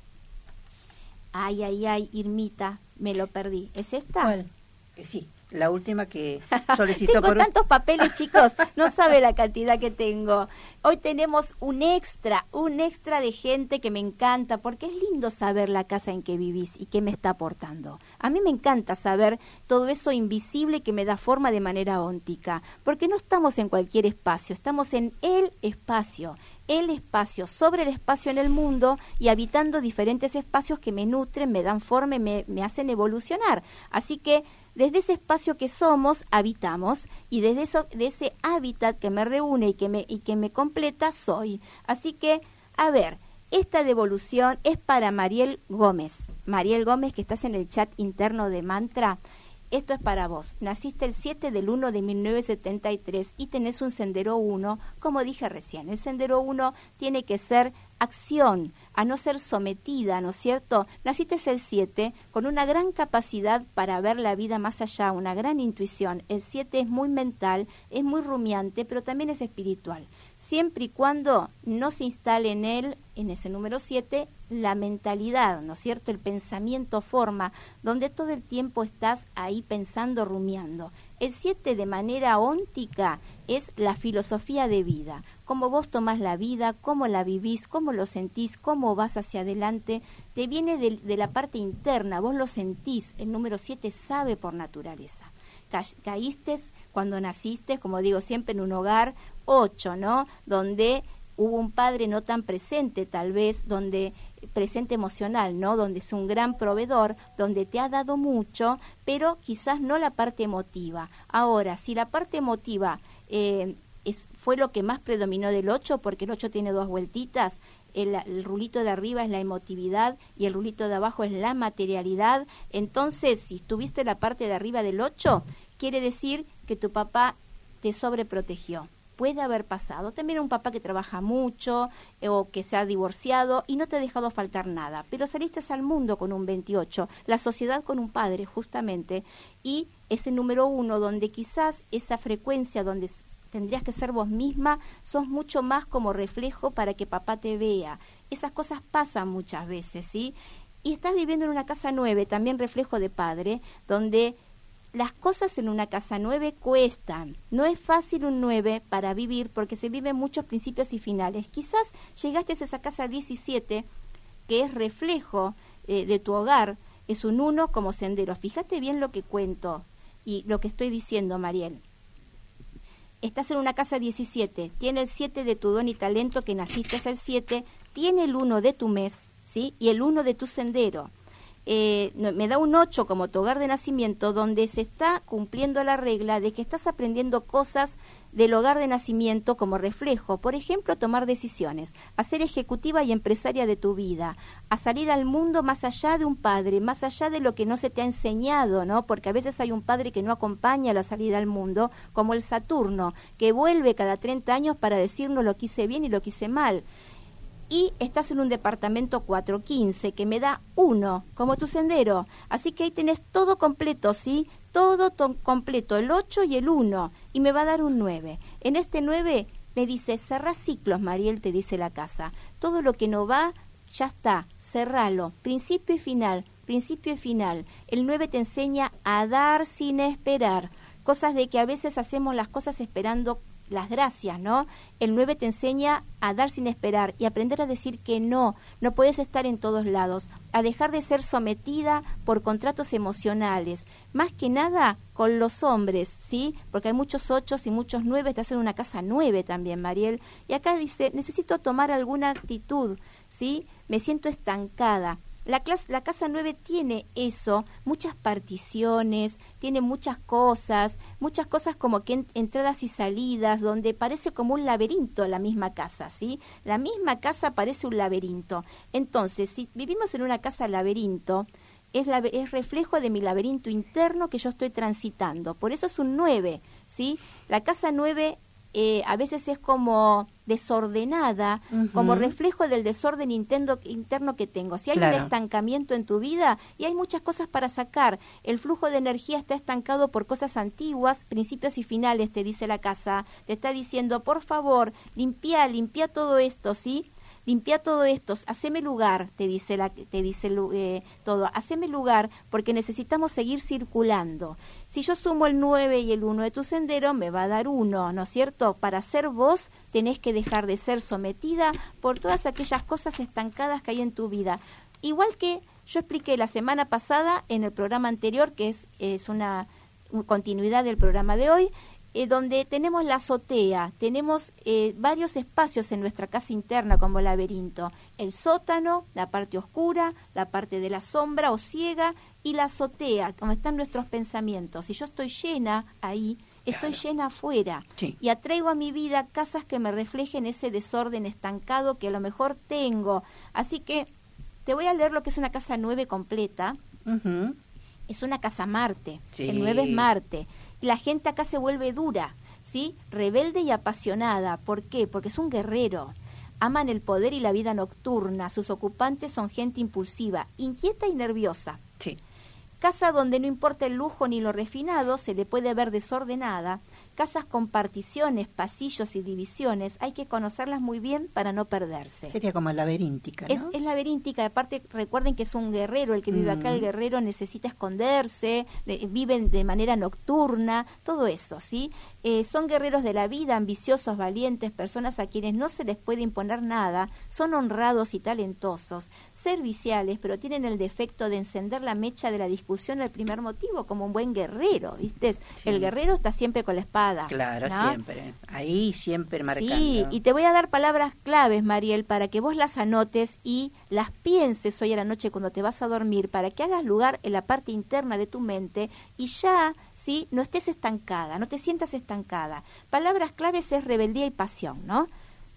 Ay, Irmita, me lo perdí. ¿Es esta? ¿Cuál? Sí, la última que solicitó. Tengo tantos papeles, chicos, no sabe la cantidad que tengo. Hoy tenemos un extra de gente que me encanta, porque es lindo saber la casa en que vivís y qué me está aportando. A mí me encanta saber todo eso invisible que me da forma de manera óntica, porque no estamos en cualquier espacio, estamos en el espacio sobre el espacio en el mundo y habitando diferentes espacios que me nutren, me dan forma y me hacen evolucionar. Así que desde ese espacio que somos, habitamos, y desde ese hábitat que me reúne y que me completa, soy. Así que, a ver, esta devolución es para Mariel Gómez. Mariel Gómez, que estás en el chat interno de Mantra, esto es para vos. Naciste el 7/1 de 1973 y tenés un sendero 1, como dije recién. El sendero 1 tiene que ser acción, a no ser sometida, ¿no es cierto? Naciste el 7 con una gran capacidad para ver la vida más allá, una gran intuición. El 7 es muy mental, es muy rumiante, pero también es espiritual. Siempre y cuando no se instale en ese número 7, la mentalidad, ¿no es cierto? El pensamiento forma, donde todo el tiempo estás ahí pensando, rumiando. El 7 de manera óntica es la filosofía de vida, cómo vos tomás la vida, cómo la vivís, cómo lo sentís, cómo vas hacia adelante, te viene de la parte interna, vos lo sentís, el número 7 sabe por naturaleza. Caíste cuando naciste, como digo siempre, en un hogar 8, ¿no? Donde hubo un padre no tan presente, tal vez, donde presente emocional, ¿no? Donde es un gran proveedor, donde te ha dado mucho, pero quizás no la parte emotiva. Ahora, si la parte emotiva fue lo que más predominó del 8, porque el 8 tiene 2 vueltitas, el rulito de arriba es la emotividad y el rulito de abajo es la materialidad. Entonces, si tuviste la parte de arriba del 8, quiere decir que tu papá te sobreprotegió. Puede haber pasado. También un papá que trabaja mucho o que se ha divorciado y no te ha dejado faltar nada, pero saliste al mundo con un 28, la sociedad con un padre justamente, y ese número 1 donde quizás esa frecuencia donde tendrías que ser vos misma, sos mucho más como reflejo para que papá te vea. Esas cosas pasan muchas veces, ¿sí? Y estás viviendo en una casa 9, también reflejo de padre, donde las cosas en una casa 9 cuestan. No es fácil un 9 para vivir porque se viven muchos principios y finales. Quizás llegaste a esa casa 17, que es reflejo de tu hogar, es un 1 como sendero. Fíjate bien lo que cuento y lo que estoy diciendo, Mariel. Estás en una casa 17, tiene el 7 de tu don y talento, que naciste es el 7, tiene el 1 de tu mes, ¿sí? Y el 1 de tu sendero. Me da un 8 como tu hogar de nacimiento, donde se está cumpliendo la regla de que estás aprendiendo cosas del hogar de nacimiento como reflejo. Por ejemplo, tomar decisiones, a ser ejecutiva y empresaria de tu vida, a salir al mundo más allá de un padre, más allá de lo que no se te ha enseñado, ¿no? Porque a veces hay un padre que no acompaña la salida al mundo, como el Saturno, que vuelve cada 30 años para decirnos lo que hice bien y lo que hice mal. Y estás en un departamento 415 que me da 1 como tu sendero. Así que ahí tenés todo completo, ¿sí? Todo completo, el 8 y el 1, y me va a dar un 9. En este 9 me dice, cerrá ciclos, Mariel, te dice la casa. Todo lo que no va, ya está, cerralo. Principio y final, principio y final. El 9 te enseña a dar sin esperar. Cosas de que a veces hacemos las cosas esperando las gracias, ¿no? El 9 te enseña a dar sin esperar y aprender a decir que no puedes estar en todos lados, a dejar de ser sometida por contratos emocionales, más que nada con los hombres, ¿sí? Porque hay muchos 8 y muchos 9, estás en una casa 9 también, Mariel, y acá dice, necesito tomar alguna actitud, ¿sí? Me siento estancada. La casa 9 tiene eso, muchas particiones, tiene muchas cosas como que entradas y salidas, donde parece como un laberinto la misma casa, ¿sí? La misma casa parece un laberinto. Entonces, si vivimos en una casa laberinto, es reflejo de mi laberinto interno que yo estoy transitando. Por eso es un 9, ¿sí? La casa 9 a veces es como desordenada, como reflejo del desorden interno que tengo. Si hay un estancamiento en tu vida, y hay muchas cosas para sacar, el flujo de energía está estancado por cosas antiguas, principios y finales, te dice la casa, te está diciendo, por favor, limpia todo esto, ¿sí? Limpia todo esto, haceme lugar, te dice todo, haceme lugar porque necesitamos seguir circulando. Si yo sumo el 9 y el 1 de tu sendero, me va a dar 1, ¿no es cierto? Para ser vos tenés que dejar de ser sometida por todas aquellas cosas estancadas que hay en tu vida. Igual que yo expliqué la semana pasada en el programa anterior, que es una continuidad del programa de hoy, donde tenemos la azotea, tenemos varios espacios en nuestra casa interna como laberinto, el sótano, la parte oscura, la parte de la sombra o ciega y la azotea, donde están nuestros pensamientos. Si yo estoy llena ahí, estoy llena afuera, sí, y atraigo a mi vida casas que me reflejen ese desorden estancado que a lo mejor tengo. Así que te voy a leer lo que es una casa 9 completa. Es una casa Marte, sí. El 9 es Marte. La gente acá se vuelve dura, ¿sí? Rebelde y apasionada. ¿Por qué? Porque es un guerrero. Aman el poder y la vida nocturna. Sus ocupantes son gente impulsiva, inquieta y nerviosa. Sí. Casa donde no importa el lujo ni lo refinado, se le puede ver desordenada. Casas con particiones, pasillos y divisiones, hay que conocerlas muy bien para no perderse. Sería como laberíntica, ¿no? Es laberíntica, aparte recuerden que es un guerrero, el que vive acá, el guerrero necesita esconderse, viven de manera nocturna, todo eso, ¿sí? Son guerreros de la vida, ambiciosos, valientes, personas a quienes no se les puede imponer nada, son honrados y talentosos, serviciales, pero tienen el defecto de encender la mecha de la discusión al primer motivo, como un buen guerrero, ¿viste? Sí. El guerrero está siempre con la espada. Claro, ¿no? Siempre. Ahí siempre marcando. Sí, y te voy a dar palabras claves, Mariel, para que vos las anotes y las pienses hoy a la noche cuando te vas a dormir, para que hagas lugar en la parte interna de tu mente y ya, ¿sí? No estés estancada, no te sientas estancada. Palabras claves es rebeldía y pasión, ¿no?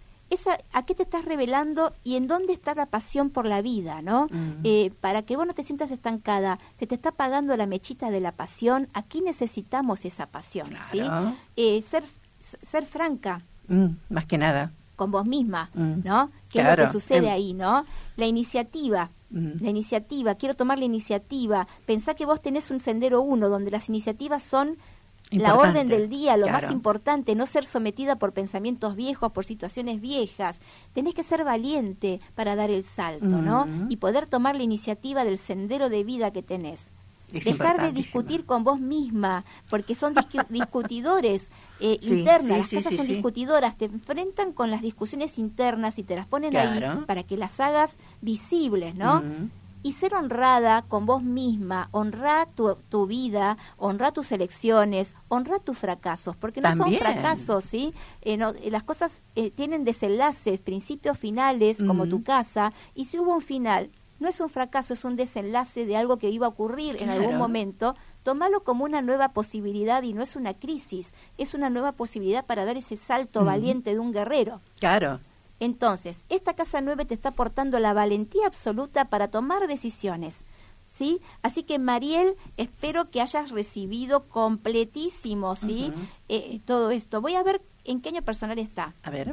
¿A qué te estás revelando y en dónde está la pasión por la vida, ¿no? Para que vos no te sientas estancada, se te está apagando la mechita de la pasión, aquí necesitamos esa pasión, claro. ¿Sí? Ser franca. Más que nada. Con vos misma, ¿no? ¿Qué es lo que sucede ahí, no? La iniciativa, quiero tomar la iniciativa. Pensá que vos tenés un sendero 1, donde las iniciativas son la Importante, orden del día, lo claro. más importante, no ser sometida por pensamientos viejos, por situaciones viejas. Tenés que ser valiente para dar el salto, ¿no? Y poder tomar la iniciativa del sendero de vida que tenés. Es Dejar de importantísimo. discutir con vos misma, porque son discutidores Sí, internas, las sí, casas sí, son sí. discutidoras, te enfrentan con las discusiones internas y te las ponen Claro. ahí para que las hagas visibles, ¿no? Y ser honrada con vos misma, honrar tu vida, honrar tus elecciones, honrar tus fracasos, porque no También. son fracasos, ¿sí? Las cosas tienen desenlaces, principios finales, como tu casa, y si hubo un final, no es un fracaso, es un desenlace de algo que iba a ocurrir en algún Claro. momento. Tómalo como una nueva posibilidad y no es una crisis, es una nueva posibilidad para dar ese salto valiente de un guerrero. Claro. Entonces, esta casa 9 te está aportando la valentía absoluta para tomar decisiones, ¿sí? Así que, Mariel, espero que hayas recibido completísimo, ¿sí? Todo esto. Voy a ver en qué año personal está. A ver.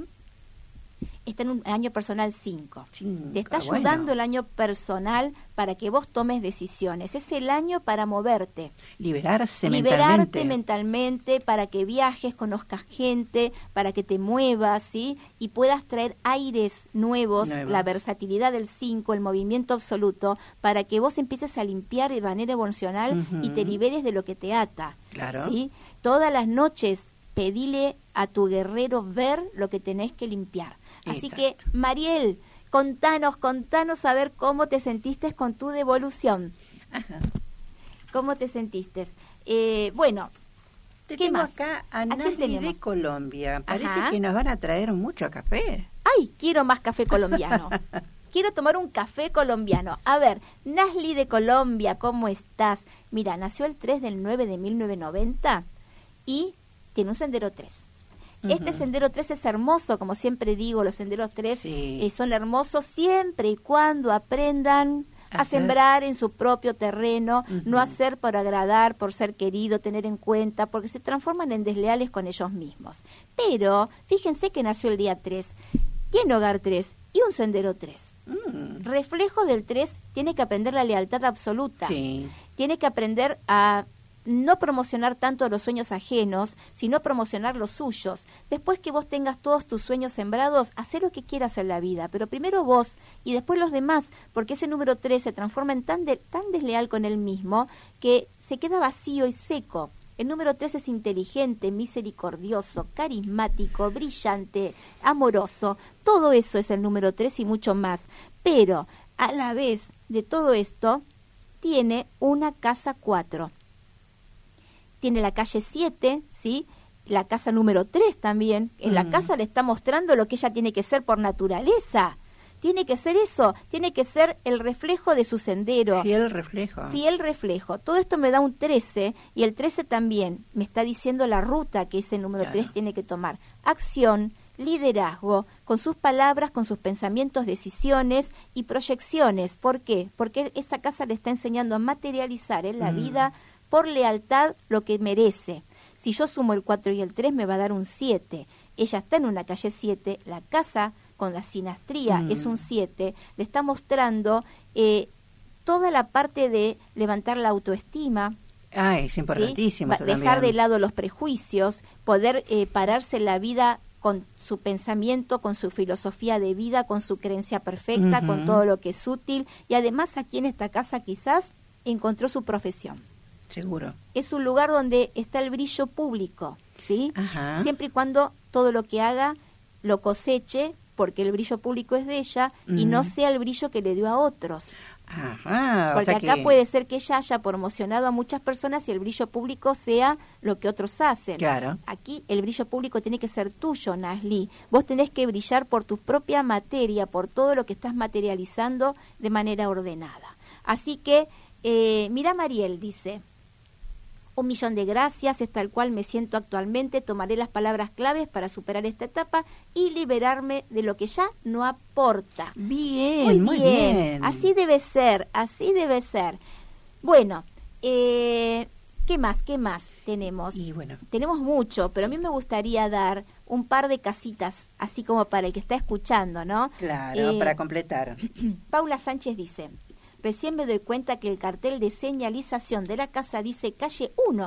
Está en un año personal 5. Cinco, Te está bueno. ayudando el año personal para que vos tomes decisiones. Es el año para moverte. Liberarse Liberarte mentalmente para que viajes, conozcas gente, para que te muevas, ¿sí? Y puedas traer aires nuevos, la versatilidad del 5, el movimiento absoluto, para que vos empieces a limpiar de manera emocional y te liberes de lo que te ata. Claro. ¿Sí? Todas las noches pedile a tu guerrero ver lo que tenés que limpiar. Así que, Mariel, contanos a ver cómo te sentiste con tu devolución. Ajá. ¿Cómo te sentiste? Bueno, ¿qué Tenemos más? acá a quién Nali tenemos? de Colombia. Parece Ajá. que nos van a traer mucho café. ¡Ay, quiero más café colombiano! Quiero tomar un café colombiano. A ver, Nasli de Colombia, ¿cómo estás? Mira, nació el 3 del 9 de 1990 y tiene un sendero 3. Este sendero 3 es hermoso, como siempre digo, los senderos 3 son hermosos siempre y cuando aprendan a sembrar en su propio terreno, no hacer por agradar, por ser querido, tener en cuenta, porque se transforman en desleales con ellos mismos. Pero fíjense que nació el día 3, tiene hogar 3 y un sendero 3. Reflejo del 3 tiene que aprender la lealtad absoluta, tiene que aprender a no promocionar tanto los sueños ajenos, sino promocionar los suyos. Después que vos tengas todos tus sueños sembrados, hacé lo que quieras en la vida, pero primero vos y después los demás, porque ese número 3 se transforma en tan desleal con él mismo que se queda vacío y seco. El número 3 es inteligente, misericordioso, carismático, brillante, amoroso. Todo eso es el número 3 y mucho más. Pero a la vez de todo esto, tiene una casa 4. Tiene la calle 7, ¿sí? La casa número 3 también. En la casa le está mostrando lo que ella tiene que ser por naturaleza. Tiene que ser eso, tiene que ser el reflejo de su sendero. Fiel reflejo. Fiel reflejo. Todo esto me da un 13 y el 13 también me está diciendo la ruta que ese número 3 tiene que tomar. Acción, liderazgo, con sus palabras, con sus pensamientos, decisiones y proyecciones. ¿Por qué? Porque esta casa le está enseñando a materializar en la vida por lealtad lo que merece. Si yo sumo el 4 y el 3 me va a dar un 7. Ella está en una calle 7, la casa con la sinastría es un 7, le está mostrando toda la parte de levantar la autoestima. Es importantísimo. ¿sí? Dejar de lado los prejuicios, poder pararse en la vida con su pensamiento, con su filosofía de vida, con su creencia perfecta, con todo lo que es útil, y además aquí en esta casa quizás encontró su profesión. Seguro. Es un lugar donde está el brillo público, ¿sí? Siempre y cuando todo lo que haga lo coseche, porque el brillo público es de ella, y no sea el brillo que le dio a otros. Porque acá puede ser que ella haya promocionado a muchas personas y el brillo público sea lo que otros hacen. Claro. Aquí el brillo público tiene que ser tuyo, Nasli. Vos tenés que brillar por tu propia materia, por todo lo que estás materializando de manera ordenada. Así que, mira, Mariel dice: 1.000.000 de gracias, es tal cual me siento actualmente, tomaré las palabras claves para superar esta etapa y liberarme de lo que ya no aporta. Bien, muy bien. Así debe ser, así debe ser. Bueno, ¿qué más tenemos? Y bueno, tenemos mucho, pero a mí me gustaría dar un par de casitas, así como para el que está escuchando, ¿no? Claro, para completar. Paula Sánchez dice: recién me doy cuenta que el cartel de señalización de la casa dice calle 1.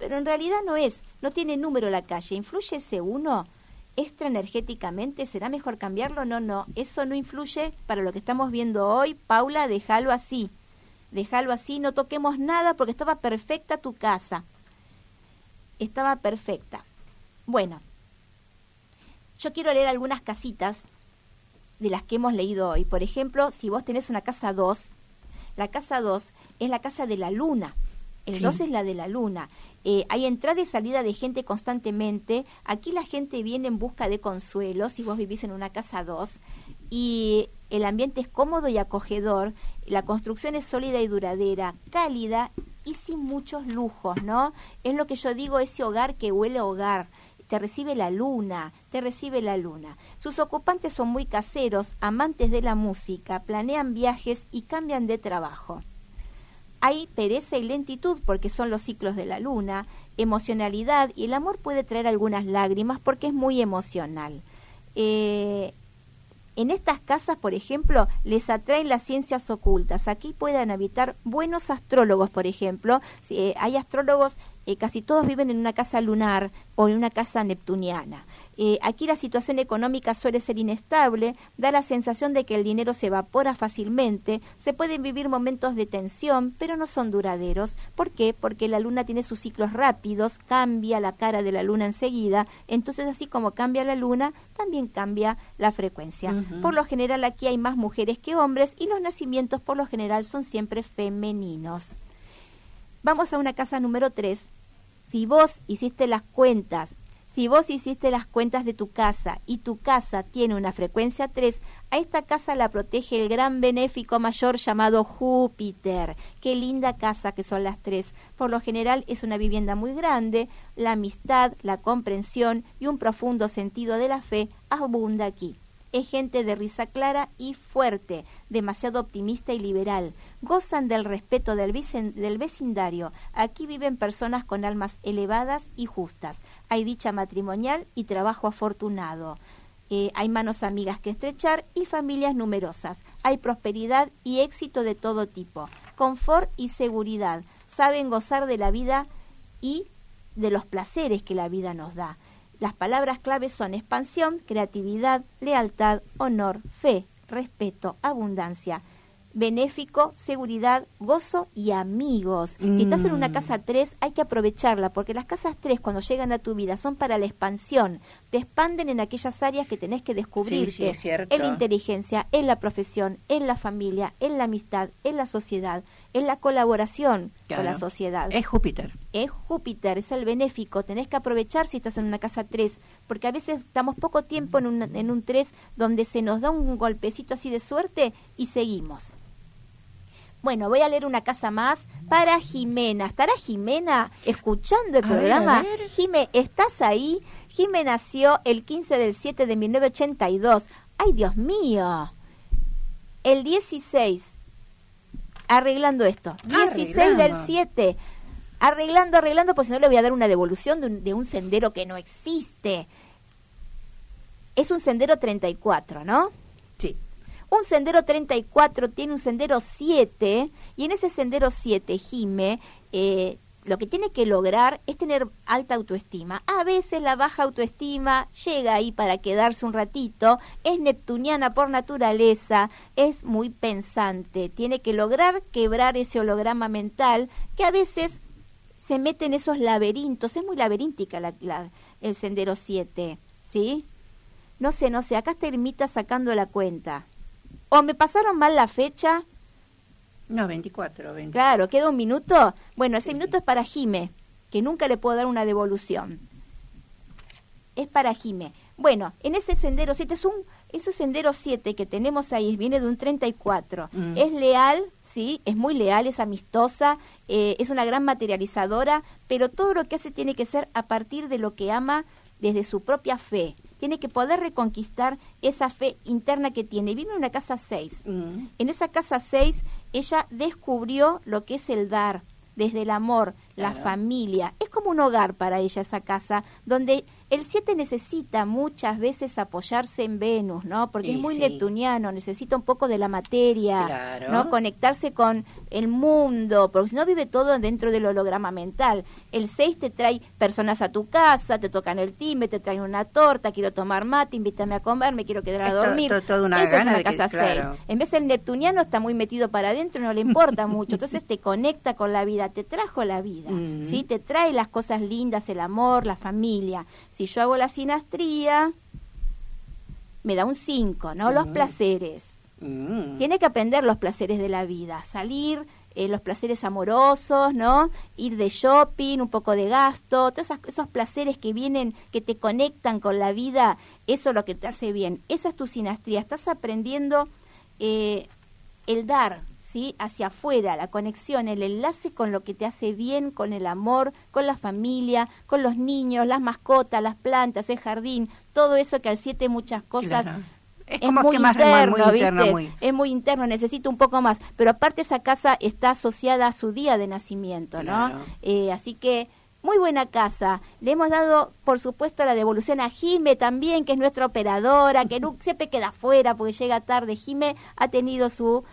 pero en realidad no tiene número la calle. ¿Influye ese 1 extra energéticamente? ¿Será mejor cambiarlo? No, eso no influye para lo que estamos viendo hoy. Paula, déjalo así, no toquemos nada porque estaba perfecta tu casa. Estaba perfecta. Bueno, yo quiero leer algunas casitas de las que hemos leído hoy. Por ejemplo, si vos tenés una casa 2, la casa 2 es la casa de la luna. El 2 es la de la luna. Hay entrada y salida de gente constantemente. Aquí la gente viene en busca de consuelo, si vos vivís en una casa 2. Y el ambiente es cómodo y acogedor. La construcción es sólida y duradera, cálida y sin muchos lujos, ¿no? Es lo que yo digo, ese hogar que huele a hogar. Te recibe la luna. Sus ocupantes son muy caseros, amantes de la música, planean viajes y cambian de trabajo. Hay pereza y lentitud porque son los ciclos de la luna, emocionalidad, y el amor puede traer algunas lágrimas porque es muy emocional. En estas casas, por ejemplo, les atraen las ciencias ocultas. Aquí pueden habitar buenos astrólogos, por ejemplo. Hay astrólogos, casi todos viven en una casa lunar o en una casa neptuniana. Aquí la situación económica suele ser inestable, da la sensación de que el dinero se evapora fácilmente, se pueden vivir momentos de tensión, pero no son duraderos. ¿Por qué? Porque la luna tiene sus ciclos rápidos, cambia la cara de la luna enseguida, entonces así como cambia la luna, también cambia la frecuencia. Uh-huh. Por lo general aquí hay más mujeres que hombres y los nacimientos por lo general son siempre femeninos. Vamos a una casa número 3. Si vos hiciste las cuentas de tu casa y tu casa tiene una frecuencia 3, a esta casa la protege el gran benéfico mayor llamado Júpiter. Qué linda casa que son las 3. Por lo general es una vivienda muy grande, la amistad, la comprensión y un profundo sentido de la fe abunda aquí. Es gente de risa clara y fuerte, demasiado optimista y liberal. Gozan del respeto del vecindario. Aquí viven personas con almas elevadas y justas. Hay dicha matrimonial y trabajo afortunado. Hay manos amigas que estrechar y familias numerosas. Hay prosperidad y éxito de todo tipo. Confort y seguridad. Saben gozar de la vida y de los placeres que la vida nos da. Las palabras claves son expansión, creatividad, lealtad, honor, fe, respeto, abundancia, benéfico, seguridad, gozo y amigos. Si estás en una casa 3 hay que aprovecharla, porque las casas 3 cuando llegan a tu vida son para la expansión, te expanden en aquellas áreas que tenés que descubrirte, sí, es cierto. En la inteligencia, en la profesión, en la familia, en la amistad, en la sociedad, en la colaboración con la sociedad. Es Júpiter, es el benéfico, tenés que aprovechar si estás en una casa 3, porque a veces estamos poco tiempo en un 3 donde se nos da un golpecito así de suerte y seguimos. Bueno, voy a leer una casa más para Jimena. ¿Estará Jimena escuchando el programa? A ver. Jimé, ¿estás ahí? Jimé nació el 15/7 de 1982. ¡Ay, Dios mío! El 16, arreglando esto. 16 del 7. Arreglando, pues si no le voy a dar una devolución de un sendero que no existe. Es un sendero 34, ¿no? Sí. Un sendero 34 tiene un sendero 7, y en ese sendero 7, Jime, lo que tiene que lograr es tener alta autoestima. A veces la baja autoestima llega ahí para quedarse un ratito, es neptuniana por naturaleza, es muy pensante, tiene que lograr quebrar ese holograma mental que a veces se mete en esos laberintos, es muy laberíntica el sendero 7, ¿sí? No sé, acá está Ermita sacando la cuenta. ¿O me pasaron mal la fecha? No, 24. Claro, ¿queda un minuto? Bueno, ese minuto es para Jime, que nunca le puedo dar una devolución. Es para Jime. Bueno, en ese sendero 7, ese sendero 7 que tenemos ahí, viene de un 34. Es leal, sí, es muy leal, es amistosa, es una gran materializadora, pero todo lo que hace tiene que ser a partir de lo que ama desde su propia fe. Tiene que poder reconquistar esa fe interna que tiene. Vive en una casa 6. En esa casa 6, ella descubrió lo que es el dar, desde el amor, la familia. Es como un hogar para ella esa casa, donde El 7 necesita muchas veces apoyarse en Venus, ¿no? Porque Sí, es muy sí. neptuniano, necesita un poco de la materia, Claro. ¿no? Conectarse con el mundo, porque si no vive todo dentro del holograma mental. El 6 te trae personas a tu casa, te tocan el timbre, te traen una torta, quiero tomar mate, invítame a comer, me quiero quedar a Es dormir. toda una Esa es gana una de que- casa 6. claro. En vez del neptuniano está muy metido para adentro, no le importa mucho, entonces te conecta con la vida, te trajo la vida, Mm. ¿sí? Te trae las cosas lindas, el amor, la familia. Si yo hago la sinastría, me da un 5, ¿no? Los placeres. Mm. Tiene que aprender los placeres de la vida, salir, los placeres amorosos, ¿no? Ir de shopping, un poco de gasto, todos esos placeres que vienen, que te conectan con la vida, eso es lo que te hace bien. Esa es tu sinastría, estás aprendiendo el dar, ¿sí? Hacia afuera, la conexión, el enlace con lo que te hace bien, con el amor, con la familia, con los niños, las mascotas, las plantas, el jardín, todo eso que al 7 muchas cosas... Claro. Es Es como muy que más interno, muy interno, ¿viste? muy- Es muy interno, necesito un poco más. Pero aparte esa casa está asociada a su día de nacimiento, ¿no? Claro. Así que muy buena casa. Le hemos dado, por supuesto, la devolución a Jime también, que es nuestra operadora, que siempre queda afuera porque llega tarde. Jime ha tenido su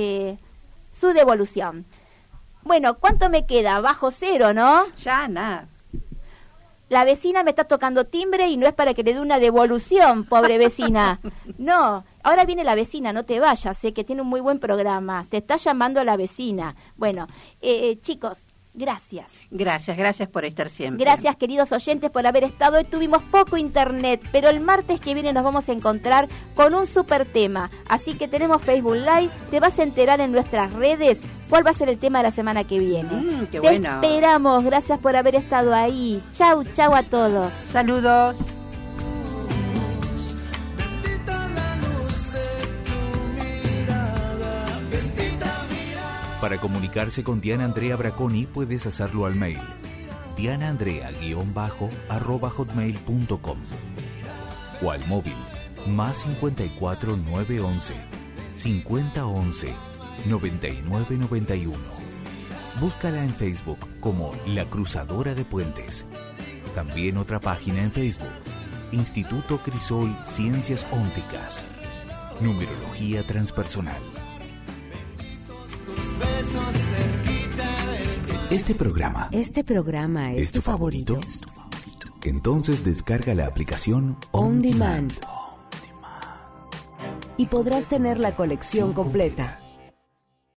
devolución. Bueno, ¿cuánto me queda? Bajo 0, ¿no? Ya nada. La vecina me está tocando timbre y no es para que le dé una devolución, pobre vecina. No, ahora viene la vecina, no te vayas, sé que tiene un muy buen programa. Te está llamando la vecina. Bueno, chicos, gracias. Gracias por estar siempre. Gracias, queridos oyentes, por haber estado. Hoy tuvimos poco internet, pero el martes que viene nos vamos a encontrar con un super tema. Así que tenemos Facebook Live, te vas a enterar en nuestras redes cuál va a ser el tema de la semana que viene. Qué Te bueno. esperamos, gracias por haber estado ahí. Chau, chau a todos. Saludos. Bendita la luz de tu mirada, bendita mirada. Para comunicarse con Diana Andrea Braconi puedes hacerlo al mail dianaandrea_hotmail.com o al móvil +54 911 5011 9991. Búscala en Facebook como La Cruzadora de Puentes. También otra página en Facebook, Instituto Crisol Ciencias Ópticas. Numerología transpersonal. Este programa Este programa es tu favorito. Entonces descarga la aplicación On Demand. Y podrás tener la colección completa.